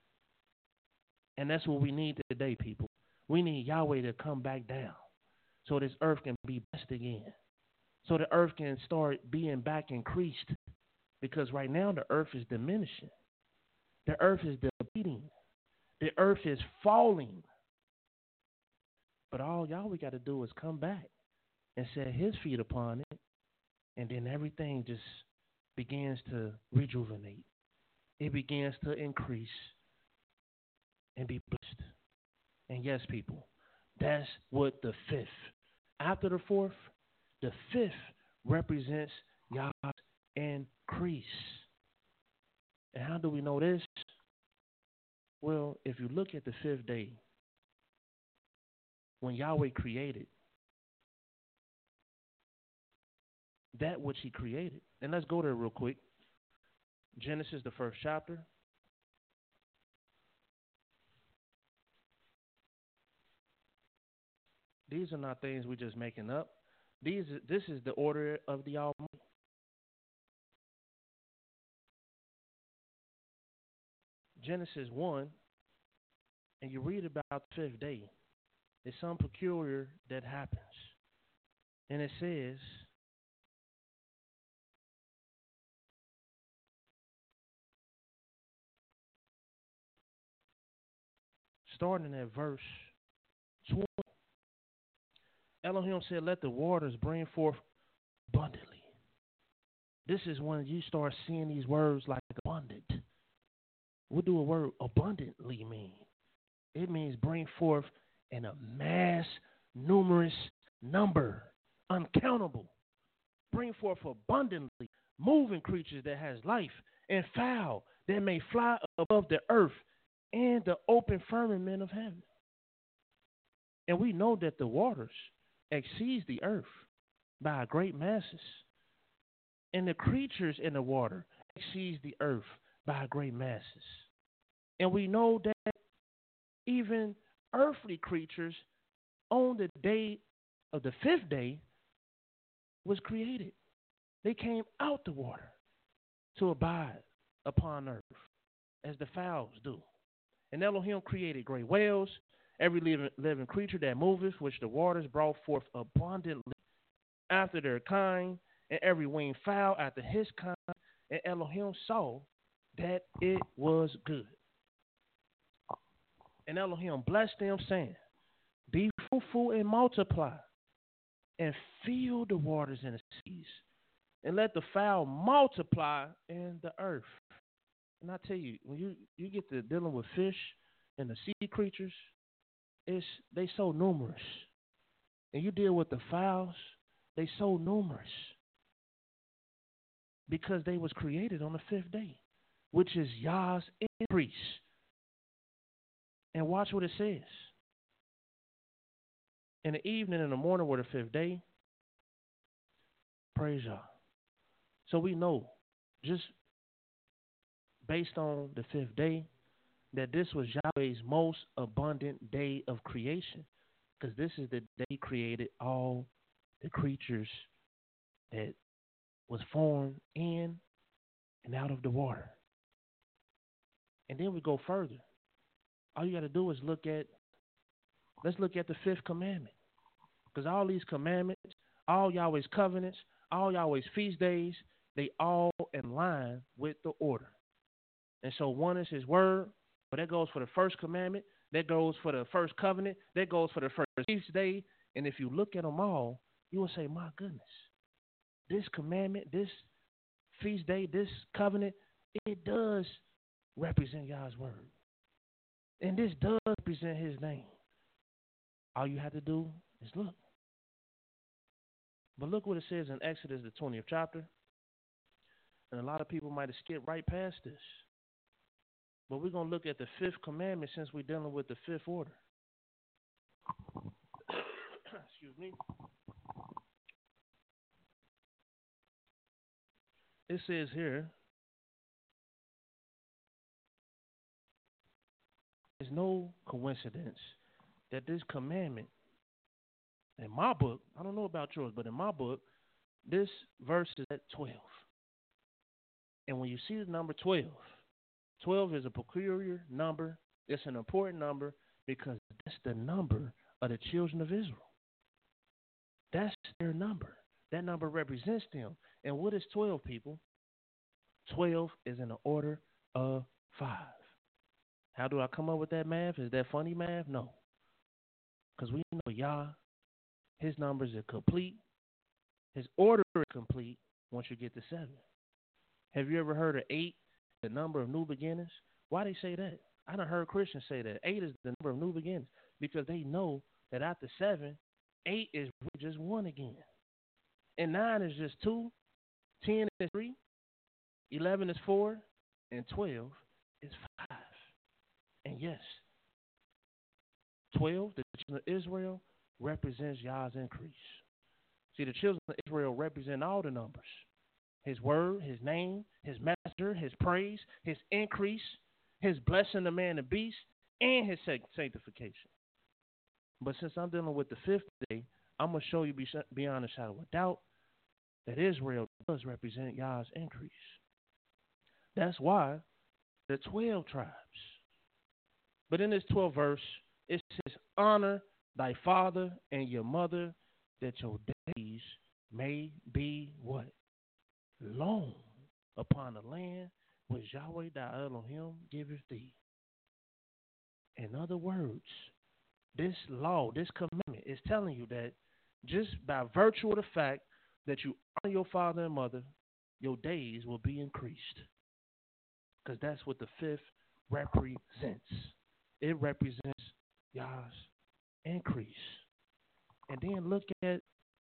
And that's what we need today, people. We need Yahweh to come back down so this earth can be blessed again, so the earth can start being back increased, because right now the earth is diminishing. The earth is depleting. The earth is falling. But all Yahweh got to do is come back and set his feet upon it, and then everything just begins to rejuvenate. It begins to increase and be blessed. And yes, people, that's what the fifth. After the fourth, the fifth represents Yah's increase. And how do we know this? Well, if you look at the fifth day, when Yahweh created that which he created, and let's go there real quick. Genesis, the first chapter. These are not things we're just making up. These, this is the order of the Almighty. Genesis one, and you read about the fifth day. There's something peculiar that happens. And it says, starting at verse twenty, Elohim said, let the waters bring forth abundantly. This is when you start seeing these words like abundant. What do a word abundantly mean? It means bring forth in a mass, numerous number, uncountable. Bring forth abundantly, moving creatures that has life, and fowl that may fly above the earth and the open firmament of heaven. And we know that the waters exceeds the earth by great masses, and the creatures in the water exceeds the earth by great masses. And we know that even earthly creatures on the day of the fifth day was created. They came out the water to abide upon earth as the fowls do. And Elohim created great whales, every living, living creature that moveth, which the waters brought forth abundantly after their kind, and every winged fowl after his kind. And Elohim saw that it was good. And Elohim blessed them, saying, be fruitful and multiply, and fill the waters and the seas, and let the fowl multiply in the earth. And I tell you, when you, you get to dealing with fish and the sea creatures, it's they so numerous. And you deal with the fowls, they so numerous. Because they was created on the fifth day, which is Yah's increase. And watch what it says. In the evening and the morning were the fifth day. Praise Yah. So we know, just based on the fifth day, that this was Yahweh's most abundant day of creation. Because this is the day he created all the creatures that was formed in and out of the water. And then we go further. All you got to do is look at, let's look at the fifth commandment. Because all these commandments, all Yahweh's covenants, all Yahweh's feast days, they all in line with the order. And so one is his word, but that goes for the first commandment, that goes for the first covenant, that goes for the first feast day. And if you look at them all, you will say, my goodness, this commandment, this feast day, this covenant, it does represent Yah's word. And this does represent his name. All you have to do is look. But look what it says in Exodus, the twentieth chapter. And a lot of people might have skipped right past this. But we're going to look at the fifth commandment since we're dealing with the fifth order. Excuse me. It says here, there's no coincidence that this commandment, in my book, I don't know about yours, but in my book, this verse is at twelve. And when you see the number twelve, twelve is a peculiar number It's an important number because that's the number of the children of Israel. That's their number. That number represents them. And what is twelve, people? twelve is in the order of five. How do I come up with that math? Is that funny math? No. Because we know Yah, his numbers are complete. His order is complete once you get to seven. Have you ever heard of eight, the number of new beginnings? Why they say that? I done heard Christians say that. Eight is the number of new beginnings because they know that after seven, eight is just one again. And nine is just two, ten is three, eleven is four, and twelve is five. And yes, twelve, the children of Israel, represents Yah's increase. See, the children of Israel represent all the numbers. His word, his name, his master, his praise, his increase, his blessing the man and beast, and his sanctification. But since I'm dealing with the fifth day, I'm going to show you beyond a shadow of doubt that Israel does represent Yah's increase. That's why the twelve tribes. But in this twelfth verse, it says, honor thy father and your mother, that your days may be what? Long upon the land which Yahweh thy Elohim giveth thee. In other words, this law, this commandment is telling you that just by virtue of the fact that you honor your father and mother, your days will be increased. Because that's what the fifth represents. It represents Yah's increase. And then look at,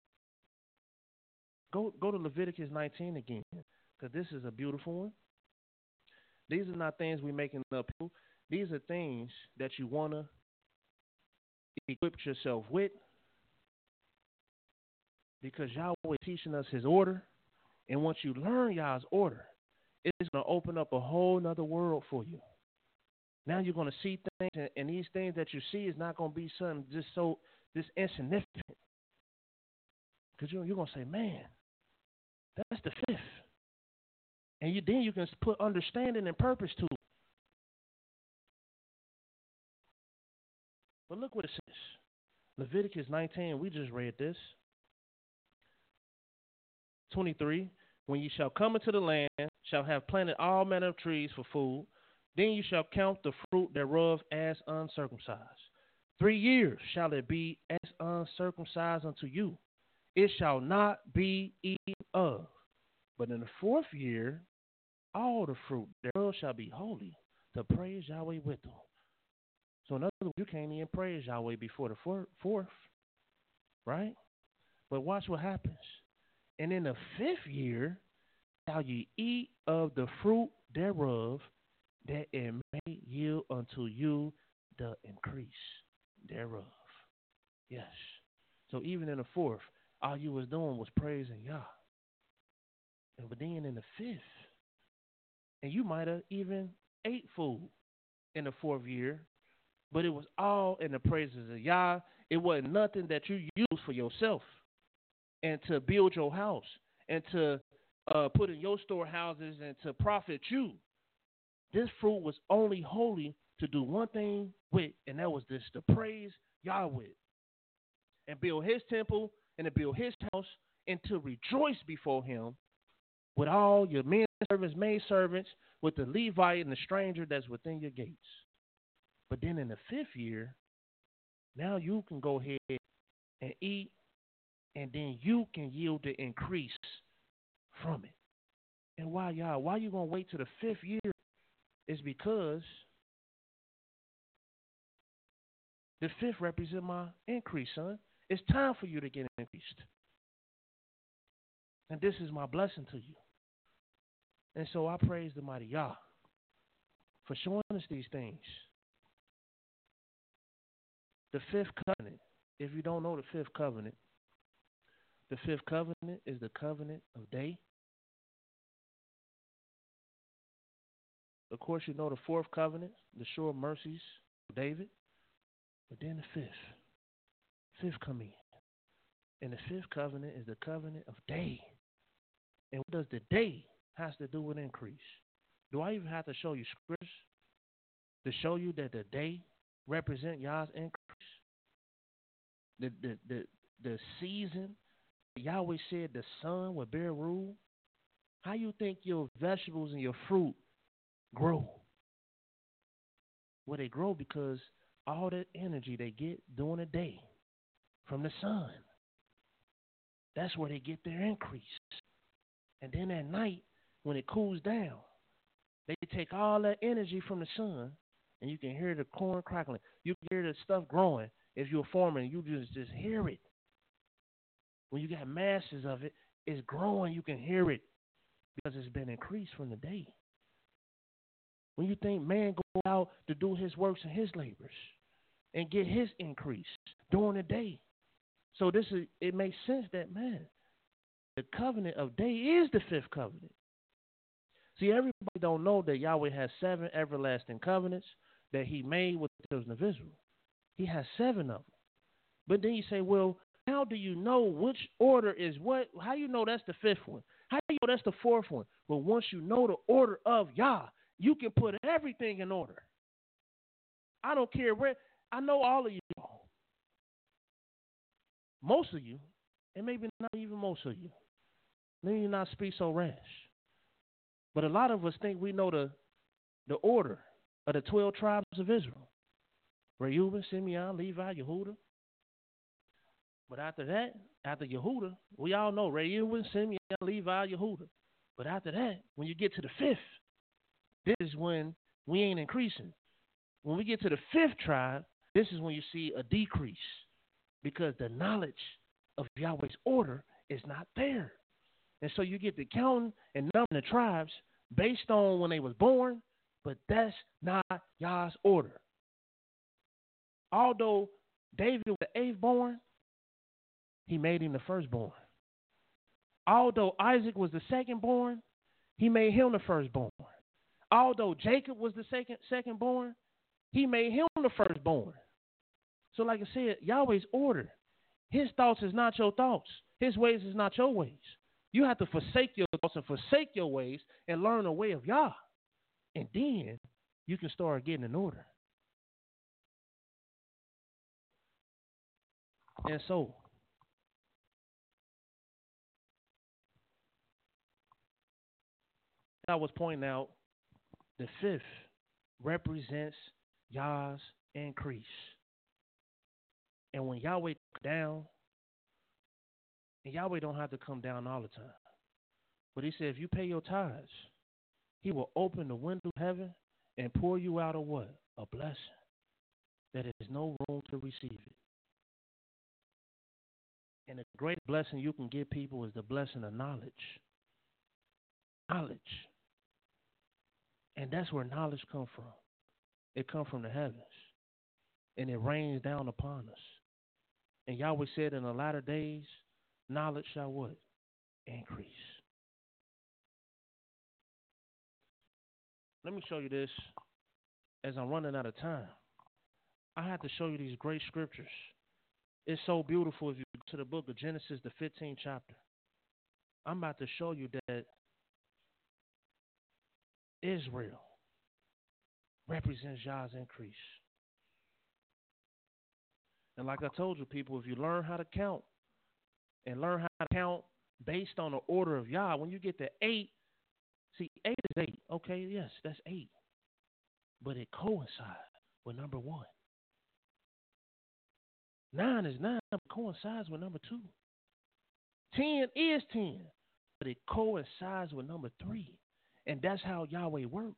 go, go to Leviticus nineteen again, because this is a beautiful one. These are not things we're making up. These are things that you want to equip yourself with, because Yahweh is teaching us his order. And once you learn Yah's order, it's going to open up a whole nother world for you. Now you're going to see things, and, and these things that you see is not going to be something just so just insignificant. Because you're, you're going to say, man, that's the fifth. And you then you can put understanding and purpose to it. But look what it says. Leviticus nineteen, we just read this. twenty-three, when you shall come into the land, shall have planted all manner of trees for food, then you shall count the fruit thereof as uncircumcised. Three years shall it be as uncircumcised unto you. It shall not be eaten of. But in the fourth year, all the fruit thereof shall be holy, to praise Yahweh with them. So in other words, you can't even praise Yahweh before the four, fourth, right? But watch what happens. And in the fifth year shall ye eat of the fruit thereof, that it may yield unto you the increase thereof. Yes. So even in the fourth, all you was doing was praising Yah. And but then in the fifth, and you might have even ate food in the fourth year, but it was all in the praises of Yah. It wasn't nothing that you used for yourself and to build your house and to uh, put in your storehouses and to profit you. This fruit was only holy to do one thing with, and that was this, to praise Yahweh and build his temple and to build his house and to rejoice before him with all your men servants, maid servants, with the Levite and the stranger that's within your gates. But then in the fifth year, now you can go ahead and eat, and then you can yield the increase from it. And why, y'all, why you going to wait till the fifth year? Is because the fifth represents my increase, son. It's time for you to get increased. And this is my blessing to you. And so I praise the mighty Yah for showing us these things. The fifth covenant, if you don't know the fifth covenant, the fifth covenant is the covenant of day. Of course, you know the fourth covenant, the sure mercies of David. But then the fifth. Fifth come in. And the fifth covenant is the covenant of day. And what does the day has to do with increase? Do I even have to show you scriptures to show you that the day represent Yah's increase. The the the the season, Yahweh said the sun would bear rule. How you think your vegetables and your fruit grow? Well, they grow because all that energy they get during the day from the sun, that's where they get their increase. And then at night, when it cools down, they take all that energy from the sun, and you can hear the corn crackling. You can hear the stuff growing. If you're a farmer, you just, just hear it. When you got masses of it, it's growing. You can hear it because it's been increased from the day. When you think man go out to do his works and his labors and get his increase during the day. So this is, it makes sense that, man, the covenant of day is the fifth covenant. See, everybody don't know that Yahweh has seven everlasting covenants that he made with the children of Israel. He has seven of them. But then you say, well, how do you know which order is what? How do you know that's the fifth one? How do you know that's the fourth one? Well, once you know the order of Yah, you can put everything in order. I don't care where. I know all of you. Most of you, and maybe not even most of you. Maybe you not speak so rash. But a lot of us think we know the the order of the twelve tribes of Israel. Reuben, Simeon, Levi, Yehuda. But after that, after Yehuda, we all know Reuben, Simeon, Levi, Yehuda. But after that, when you get to the fifth, this is when we ain't increasing. When we get to the fifth tribe, this is when you see a decrease because the knowledge of Yahweh's order is not there. And so you get to counting and numbering the tribes based on when they was born, but that's not Yah's order. Although David was the eighth born, he made him the firstborn. Although Isaac was the second born, he made him the firstborn. Although Jacob was the second second born, he made him the firstborn. So like I said, Yahweh's order, his thoughts is not your thoughts. His ways is not your ways. You have to forsake your thoughts and forsake your ways and learn the way of Yah. And then you can start getting in order. And so, I was pointing out, the fifth represents Yah's increase. And when Yahweh comes down, and Yahweh don't have to come down all the time, but he said if you pay your tithes, he will open the window of heaven and pour you out a what? A blessing that there's no room to receive it. And the great blessing you can give people is the blessing of knowledge. Knowledge. And that's where knowledge comes from. It comes from the heavens. And it rains down upon us. And Yahweh said in the latter days, knowledge shall what? Increase. Let me show you this as I'm running out of time. I have to show you these great scriptures. It's so beautiful if you go to the book of Genesis, the fifteenth chapter. I'm about to show you that Israel represents Yah's increase. And like I told you, people, if you learn how to count and learn how to count based on the order of Yah, when you get to eight, see, eight is eight. Okay, yes, that's eight. But it coincides with number one. Nine is nine, but coincides with number two. Ten is ten, but it coincides with number three. And that's how Yahweh works.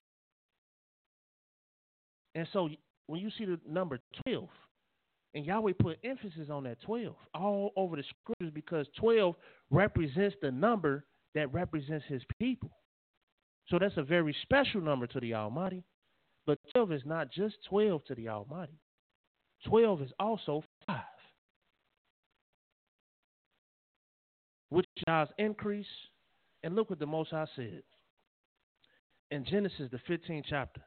And so when you see the number twelve, and Yahweh put emphasis on that twelve all over the scriptures because twelve represents the number that represents his people. So that's a very special number to the Almighty. But twelve is not just twelve to the Almighty. twelve is also five, which Yah's increase. And look what the Most High said in Genesis, the fifteenth chapter.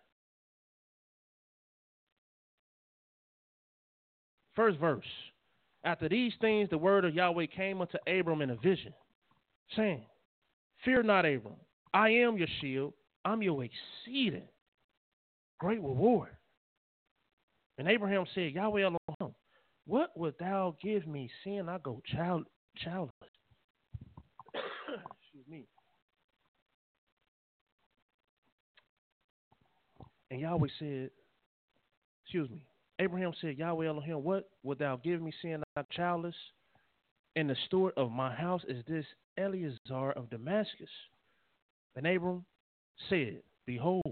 First verse. After these things, the word of Yahweh came unto Abram in a vision, saying, fear not, Abram. I am your shield. I'm your exceeding great reward. And Abraham said, Yahweh Elohim, what wilt thou give me, seeing I go child, childless? Excuse me. And Yahweh said, excuse me, Abraham said, Yahweh Elohim, what wilt thou give me, seeing I am childless? And the steward of my house is this Eleazar of Damascus. And Abram said, behold,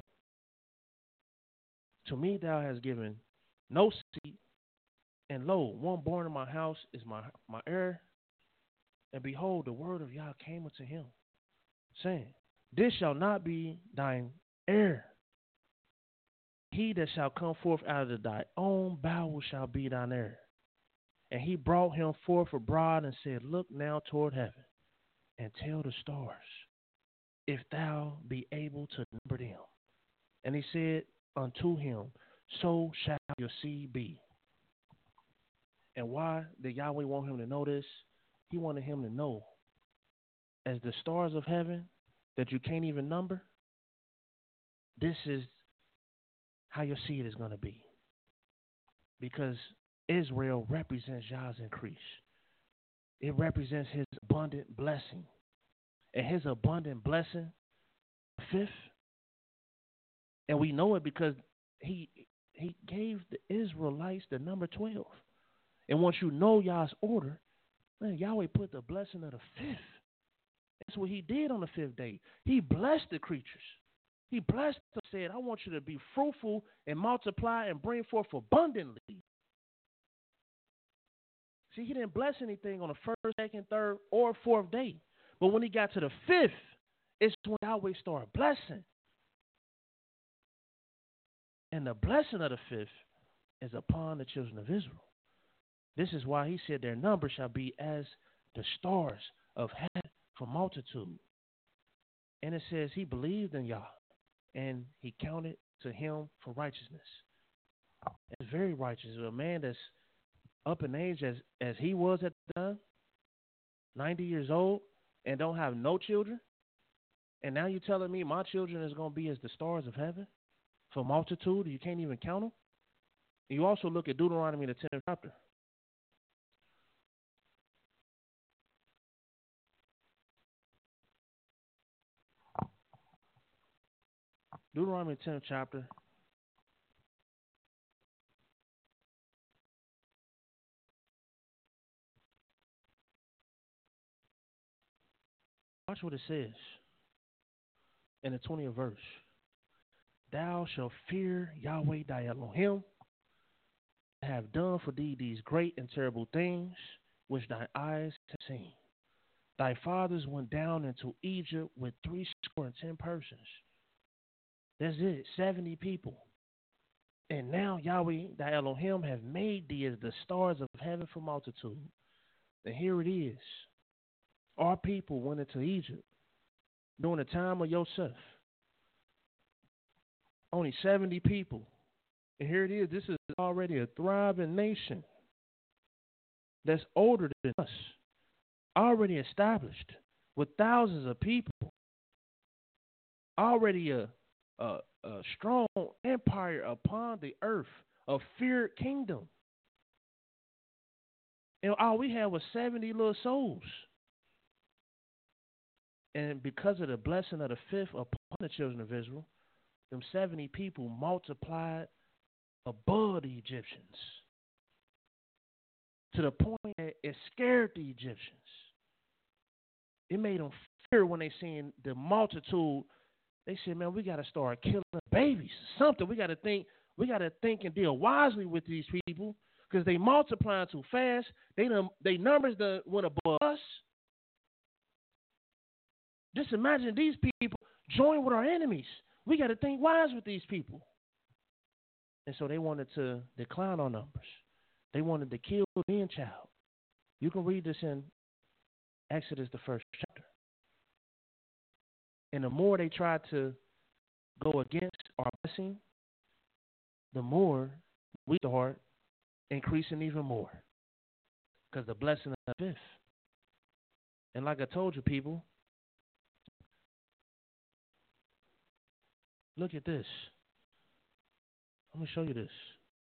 to me thou hast given no seed, and lo, one born in my house is my, my heir. And behold, the word of Yah came unto him, saying, this shall not be thine heir. He that shall come forth out of thy own bowels shall be thine heir. And he brought him forth abroad and said, look now toward heaven, and tell the stars, if thou be able to number them. And he said unto him, so shall your seed be. And why did Yahweh want him to know this? He wanted him to know, as the stars of heaven that you can't even number, this is how your seed is going to be. Because Israel represents Yah's increase. It represents his abundant blessing. And his abundant blessing, fifth, and we know it because he he gave the Israelites the number twelve. And once you know Yah's order, man, Yahweh put the blessing of the fifth. That's what he did on the fifth day. He blessed the creatures. He blessed them, said, I want you to be fruitful and multiply and bring forth abundantly. See, he didn't bless anything on the first, second, third, or fourth day. But when he got to the fifth, it's when Yahweh started blessing. And the blessing of the fifth is upon the children of Israel. This is why he said their number shall be as the stars of heaven for multitude. And it says he believed in Yah, and he counted to him for righteousness. It's very righteous. A man that's up in age as, as he was at the time, ninety years old, and don't have no children. And now you're telling me my children is going to be as the stars of heaven for multitude? You can't even count them? You also look at Deuteronomy, the tenth chapter. Deuteronomy tenth chapter. Watch what it says in the twentieth verse. Thou shalt fear Yahweh thy Elohim, have done for thee these great and terrible things which thy eyes have seen. Thy fathers went down into Egypt with three score and ten persons. That's it, seventy people. And now Yahweh thy Elohim have made thee as the stars of heaven for multitude. And here it is. Our people went into Egypt during the time of Joseph. Only seventy people. And here it is. This is already a thriving nation that's older than us, already established with thousands of people, already a, a, a strong empire upon the earth, a feared kingdom. And all we had was seventy little souls. And because of the blessing of the fifth upon the children of Israel, them seventy people multiplied above the Egyptians to the point that it scared the Egyptians. It made them fear when they seen the multitude. They said, man, we got to start killing babies. Something. We got to think. We got to think and deal wisely with these people because they multiplying too fast. They they numbers the went above us. Just imagine these people join with our enemies. We got to think wise with these people. And so they wanted to decline our numbers. They wanted to kill the man child. You can read this in Exodus, the first chapter. And the more they tried to go against our blessing, the more we start increasing even more. Because the blessing of the fifth. And like I told you, people, look at this. Let me show you this.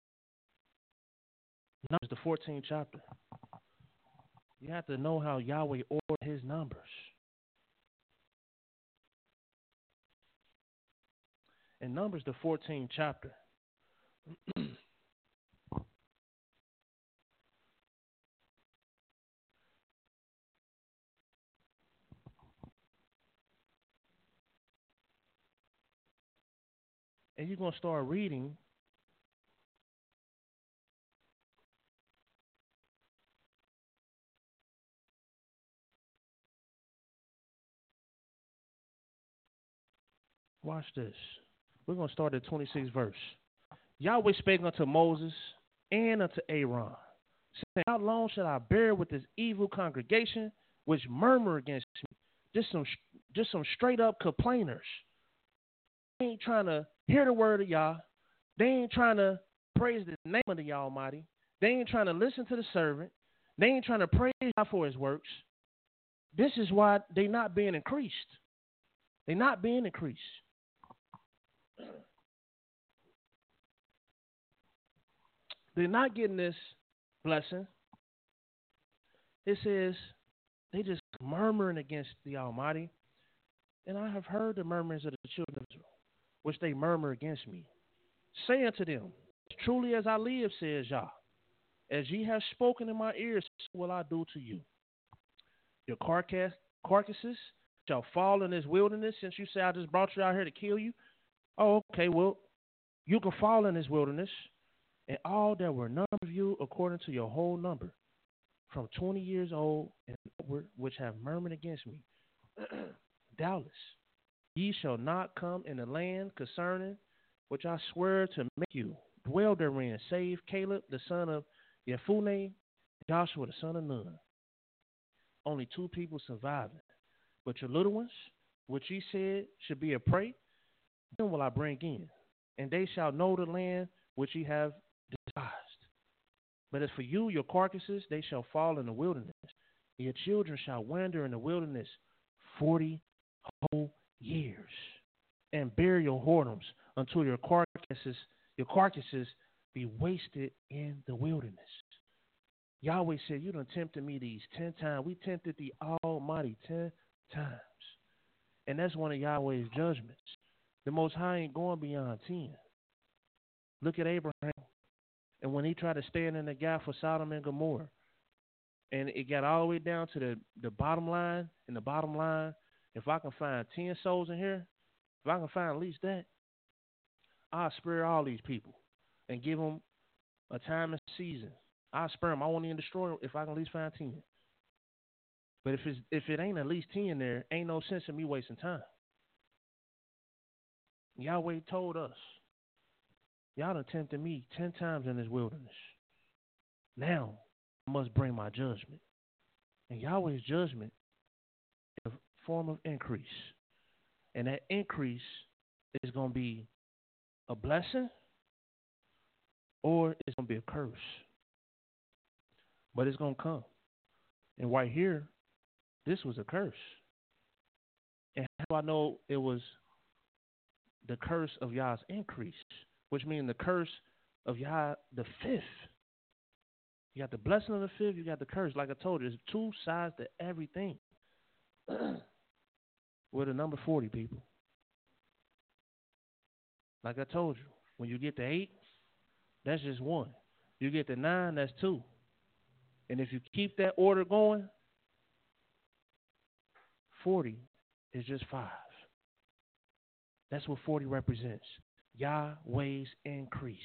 Numbers, the fourteenth chapter. You have to know how Yahweh ordered his numbers. In Numbers, the fourteenth chapter. And you're going to start reading watch this. We're going to start at twenty-sixth verse. Yahweh spake unto Moses and unto Aaron, saying, how long shall I bear with this evil congregation which murmur against me? Just some, just some straight up complainers. They ain't trying to hear the word of Yah. They ain't trying to praise the name of the Yah Almighty. They ain't trying to listen to the servant. They ain't trying to praise Yah for his works. This is why they not being increased. They not being increased. They're not getting this blessing. It says they just murmuring against the Almighty. And I have heard the murmurings of the children of Israel, which they murmur against me. Say unto them, truly as I live, says Yah, as ye have spoken in my ears, so will I do to you. Your carcass, carcasses shall fall in this wilderness, since you say I just brought you out here to kill you. Oh, okay, well, you can fall in this wilderness, and all that were numbered of you according to your whole number, from twenty years old and upward, which have murmured against me. Doubtless, ye shall not come in the land concerning which I swear to make you dwell therein, save Caleb the son of Yefuneh, Joshua the son of Nun. Only two people surviving. But your little ones, which ye said should be a prey, them will I bring in, and they shall know the land which ye have despised. But as for you, your carcasses, they shall fall in the wilderness. Your children shall wander in the wilderness forty whole years, and bear your whoredoms until your carcasses, your carcasses be wasted in the wilderness. Yahweh said, you done tempted me these ten times. We tempted the Almighty ten times. And that's one of Yahweh's judgments. The Most High ain't going beyond ten. Look at Abraham. And when he tried to stand in the gap for Sodom and Gomorrah, and it got all the way down to the, the bottom line, and the bottom line, if I can find ten souls in here, if I can find at least that, I'll spare all these people and give them a time and season. I'll spare them. I won't even destroy them if I can at least find ten. But if it's, if it ain't at least ten there, ain't no sense in me wasting time. Yahweh told us, y'all done tempted me ten times in this wilderness. Now I must bring my judgment. And Yahweh's judgment is a form of increase. And that increase is going to be a blessing or it's going to be a curse. But it's going to come. And right here, this was a curse. And how do I know it was the curse of Yah's increase? Which means the curse of Yah, the fifth. You got the blessing of the fifth, you got the curse. Like I told you, there's two sides to everything. We're the number forty, people. Like I told you, when you get to eight, that's just one. You get to nine, that's two. And if you keep that order going, forty is just five. That's what forty represents. Yahweh's increase.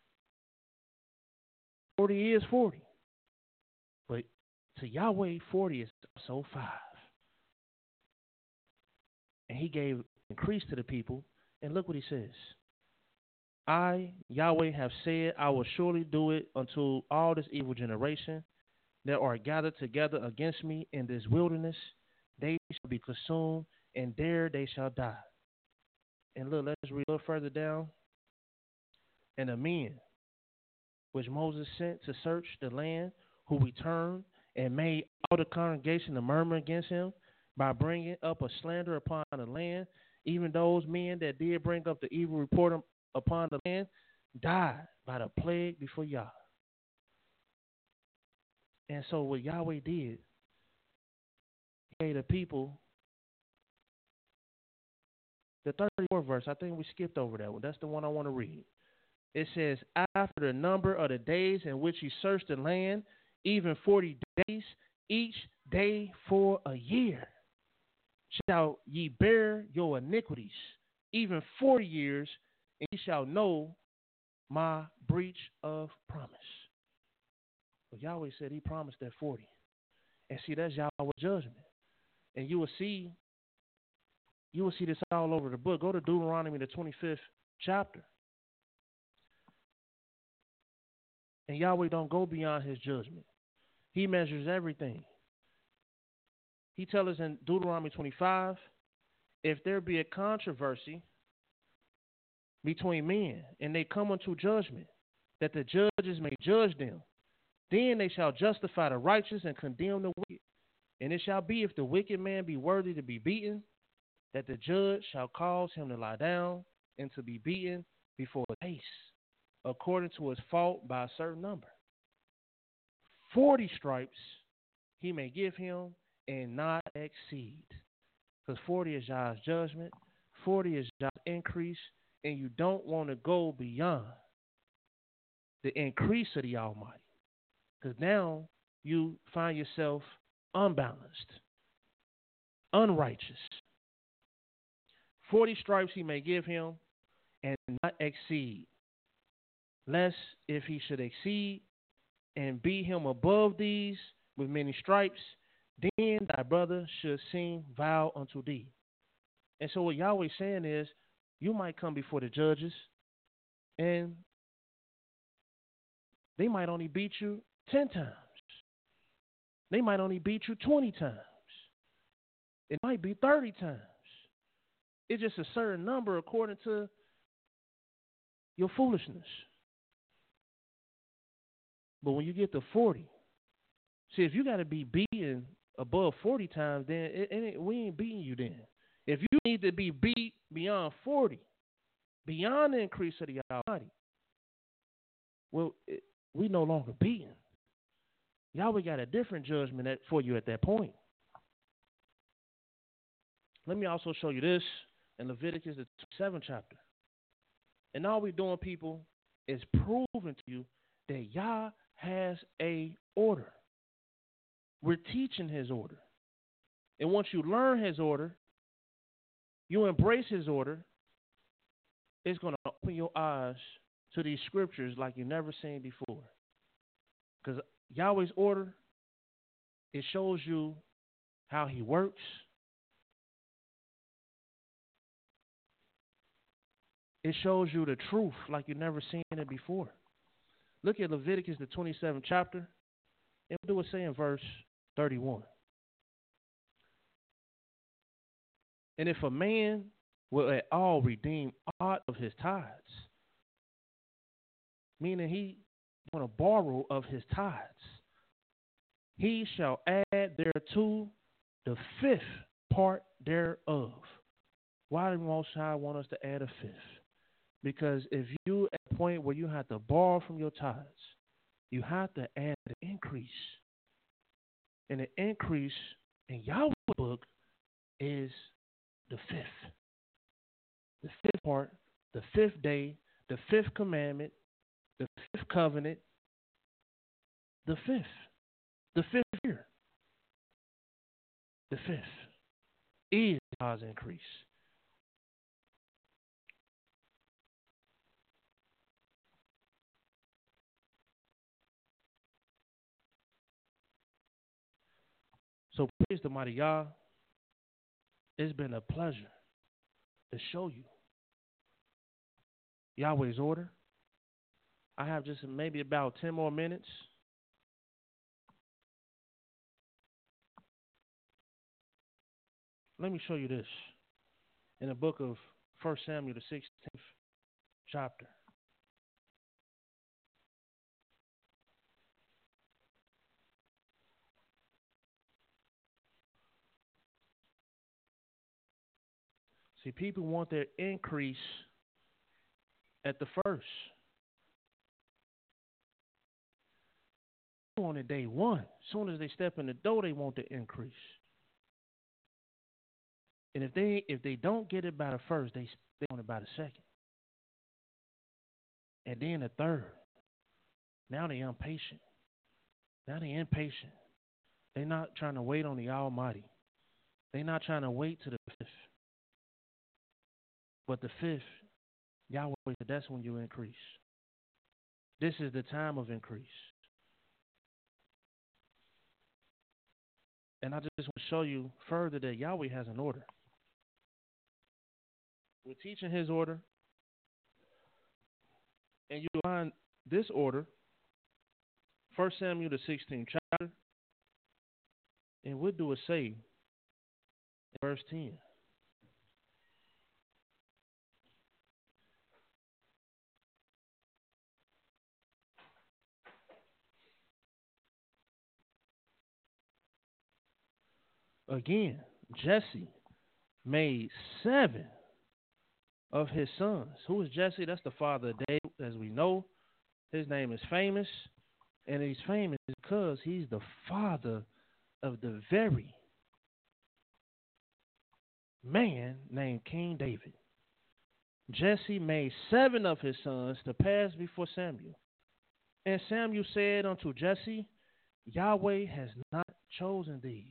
forty is forty. But to Yahweh, forty is also five. And he gave increase to the people. And look what he says. I, Yahweh, have said, I will surely do it until all this evil generation that are gathered together against me in this wilderness, they shall be consumed, and there they shall die. And look, let's read a little further down. And the men which Moses sent to search the land, who returned and made all the congregation to murmur against him by bringing up a slander upon the land, even those men that did bring up the evil report upon the land, died by the plague before Yah. And so what Yahweh did, he gave the people the thirty-fourth verse. I think we skipped over that one. That's the one I want to read. It says, after the number of the days in which ye searched the land, even forty days, each day for a year, shall ye bear your iniquities, even forty years, and ye shall know my breach of promise. But Yahweh said he promised that forty. And see, that's Yahweh's judgment. And you will see, you will see this all over the book. Go to Deuteronomy, the twenty-fifth chapter. And Yahweh don't go beyond his judgment. He measures everything. He tells us in Deuteronomy twenty-five, if there be a controversy between men, and they come unto judgment, that the judges may judge them, then they shall justify the righteous and condemn the wicked. And it shall be, if the wicked man be worthy to be beaten, that the judge shall cause him to lie down and to be beaten before his face, according to his fault by a certain number. Forty stripes he may give him and not exceed. Because forty is Yah's judgment, forty is Yah's increase, and you don't want to go beyond the increase of the Almighty. Because now you find yourself unbalanced, unrighteous. Forty stripes he may give him and not exceed. Lest if he should exceed and beat him above these with many stripes, then thy brother should seem vile unto thee. And so what Yahweh's saying is, you might come before the judges and they might only beat you ten times. They might only beat you twenty times. It might be thirty times. It's just a certain number according to your foolishness. But when you get to forty, see, if you got to be beaten above forty times, then it, it, we ain't beating you then. If you need to be beat beyond forty, beyond the increase of the Almighty, well, it, we no longer beating. Yahweh got a different judgment at, for you at that point. Let me also show you this in Leviticus, the seventh chapter. And all we're doing, people, is proving to you that Yah has a order. We're teaching his order. And once you learn his order, you embrace his order, it's going to open your eyes to these scriptures like you've never seen before. Because Yahweh's order, it shows you how he works. It shows you the truth like you've never seen it before. Look at Leviticus, the twenty-seventh chapter, and we'll do it say in verse thirty-one. And if a man will at all redeem aught of his tithes, meaning he want to borrow of his tithes, he shall add thereto the fifth part thereof. Why do Most High want us to add a fifth? Because if you at a point where you have to borrow from your tithes, you have to add the increase. And the increase in Yahweh's book is the fifth. The fifth part, the fifth day, the fifth commandment, the fifth covenant, the fifth. The fifth year. The fifth is God's increase. So praise the mighty Yah. It's been a pleasure to show you Yahweh's order. I have just maybe about ten more minutes. Let me show you this in the book of First Samuel, the sixteenth chapter. See, people want their increase at the first. on the day one. As soon as they step in the door, they want the increase. And if they if they don't get it by the first, they they want it by the second. And then the third. Now they're impatient. Now they're impatient. They're not trying to wait on the Almighty. They're not trying to wait to the fifth. But the fifth, Yahweh said, that's when you increase. This is the time of increase. And I just want to show you further that Yahweh has an order. We're teaching his order. And you find this order, First Samuel, the sixteenth chapter. And what do it say in verse ten? Again, Jesse made seven of his sons. Who is Jesse? That's the father of David, as we know. His name is famous, and he's famous because he's the father of the very man named King David. Jesse made seven of his sons to pass before Samuel. And Samuel said unto Jesse, Yahweh has not chosen these.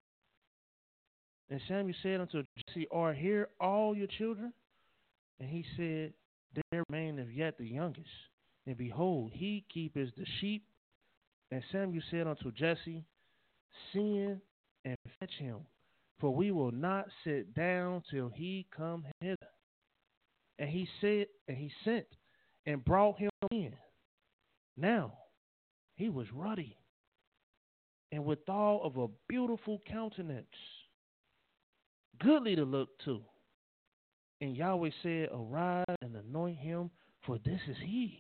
And Samuel said unto Jesse, are here all your children? And he said, there remaineth yet the youngest. And behold, he keepeth the sheep. And Samuel said unto Jesse, send and fetch him, for we will not sit down till he come hither. And he said, and he sent and brought him in. Now he was ruddy, and withal of a beautiful countenance, goodly to look to. And Yahweh said, arise and anoint him, for this is he.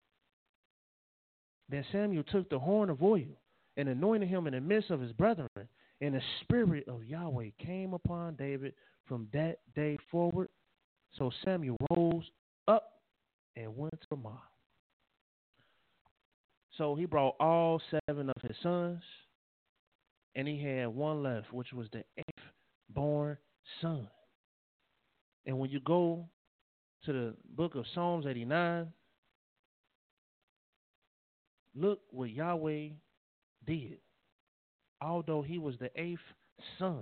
Then Samuel took the horn of oil and anointed him in the midst of his brethren. And the spirit of Yahweh came upon David from that day forward. So Samuel rose up and went to Ramah. So he brought all seven of his sons, and he had one left, which was the eighth born son. And when you go to the book of Psalms eighty-nine, look what Yahweh did. Although he was the eighth son,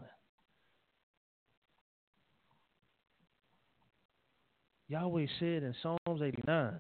Yahweh said in Psalms eighty-nine,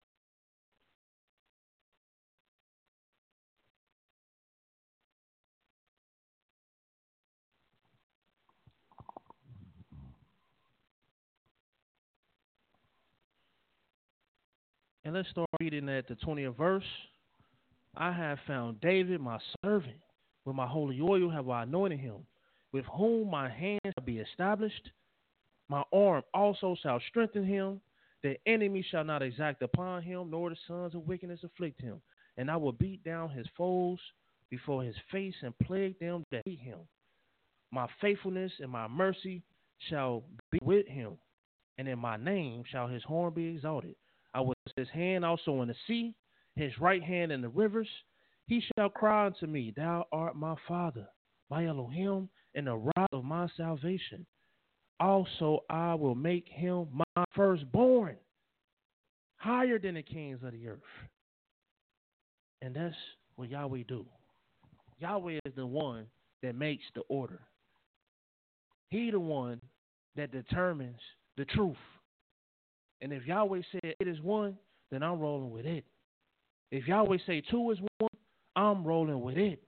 and let's start reading at the twentieth verse. I have found David, my servant. With my holy oil have I anointed him, with whom my hand shall be established. My arm also shall strengthen him. The enemy shall not exact upon him, nor the sons of wickedness afflict him. And I will beat down his foes before his face and plague them that hate him. My faithfulness and my mercy shall be with him, and in my name shall his horn be exalted. I will set his hand also in the sea, his right hand in the rivers. He shall cry unto me, thou art my father, my Elohim, and the rock of my salvation. Also I will make him my firstborn, higher than the kings of the earth. And that's what Yahweh do. Yahweh is the one that makes the order. He the one that determines the truth. And if Yahweh said it is one, then I'm rolling with it. If Yahweh say two is one, I'm rolling with it.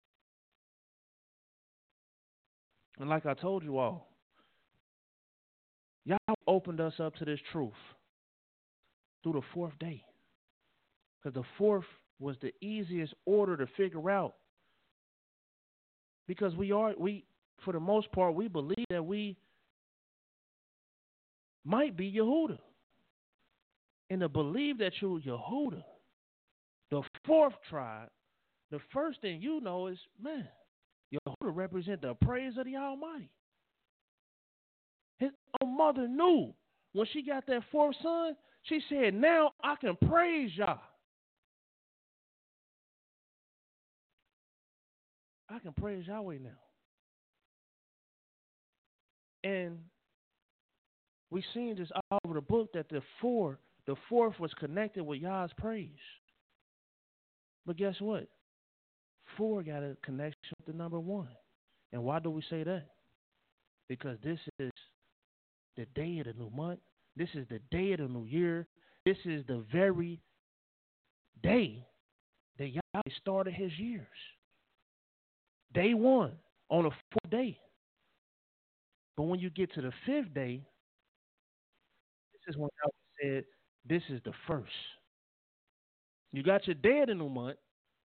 And like I told you all, Yahweh opened us up to this truth through the fourth day. Because the fourth was the easiest order to figure out. Because we are, we, for the most part, we believe that we might be Yehuda. And to believe that you're Yehuda, the fourth tribe, the first thing you know is, man, Yehuda represent the praise of the Almighty. His own mother knew when she got that fourth son, she said, now I can praise Yah. I can praise Yahweh now. And we've seen this all over the book that the four, the fourth was connected with Yah's praise. But guess what? Four got a connection with the number one. And why do we say that? Because this is the day of the new month. This is the day of the new year. This is the very day that Yahweh started his years. Day one, on the fourth day. But when you get to the fifth day, this is when Yahweh said, this is the first. You got your day of the new month.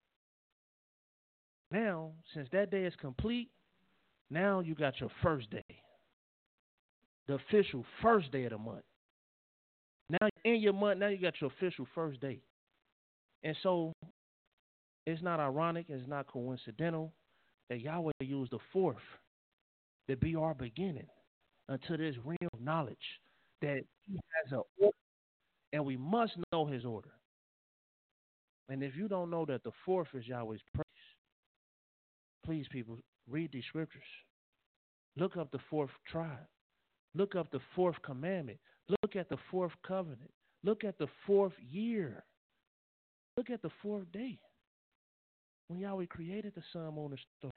Now, since that day is complete, now you got your first day. The official first day of the month. Now in your month, now you got your official first day. And so it's not ironic, it's not coincidental that Yahweh used the fourth to be our beginning unto this realm of knowledge that he has an order and we must know his order. And if you don't know that the fourth is Yahweh's praise, please, people, read these scriptures. Look up the fourth tribe. Look up the fourth commandment. Look at the fourth covenant. Look at the fourth year. Look at the fourth day when Yahweh created the sun, moon, and stars.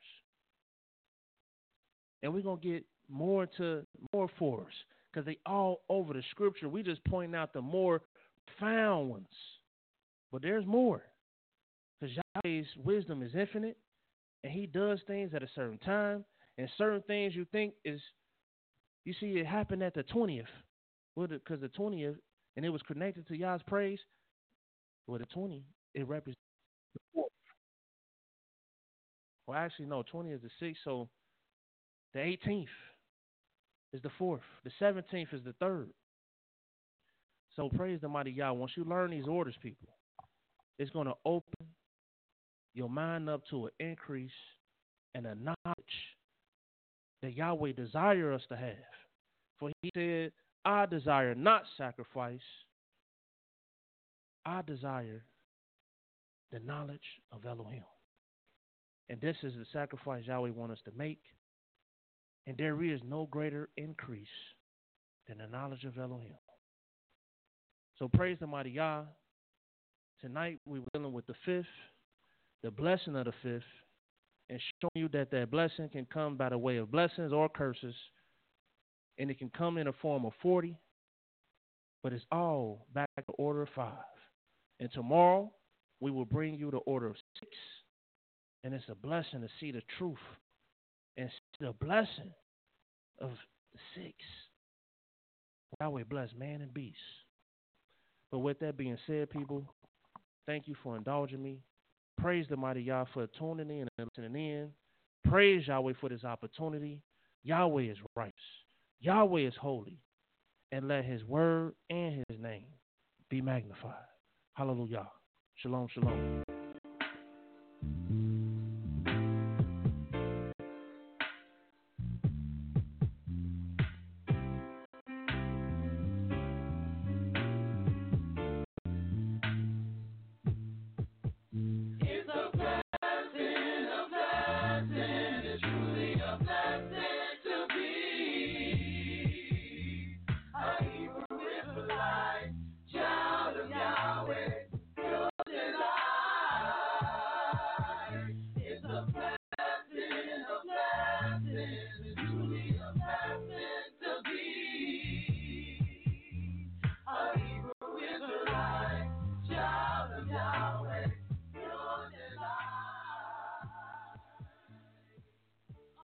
And we're going to get more to more fours because they all over the scripture. We just point out the more found ones. But there's more because Yahweh's wisdom is infinite and he does things at a certain time. And certain things you think is, you see it happened at the twentieth. Because the twentieth, and it was connected to Yah's praise. Well, the twentieth, it represents the fourth. Well, actually, no, twenty is the sixth, so the eighteenth is the fourth. The seventeenth is the third. So praise the mighty Yah. Once you learn these orders, people, it's going to open your mind up to an increase and a knowledge that Yahweh desire us to have. For he said, I desire not sacrifice. I desire the knowledge of Elohim. And this is the sacrifice Yahweh wants us to make. And there is no greater increase than the knowledge of Elohim. So praise the mighty Yah. Tonight we were dealing with the fifth, the blessing of the fifth, and showing you that that blessing can come by the way of blessings or curses. And it can come in the form of forty, but it's all back to order of five. And tomorrow, we will bring you the order of six. And it's a blessing to see the truth and see the blessing of the six. Yahweh bless man and beast. But with that being said, people, thank you for indulging me. Praise the mighty Yah for tuning in and listening in. Praise Yahweh for this opportunity. Yahweh is righteous. Yahweh is holy. And let his word and his name be magnified. Hallelujah. Shalom, shalom.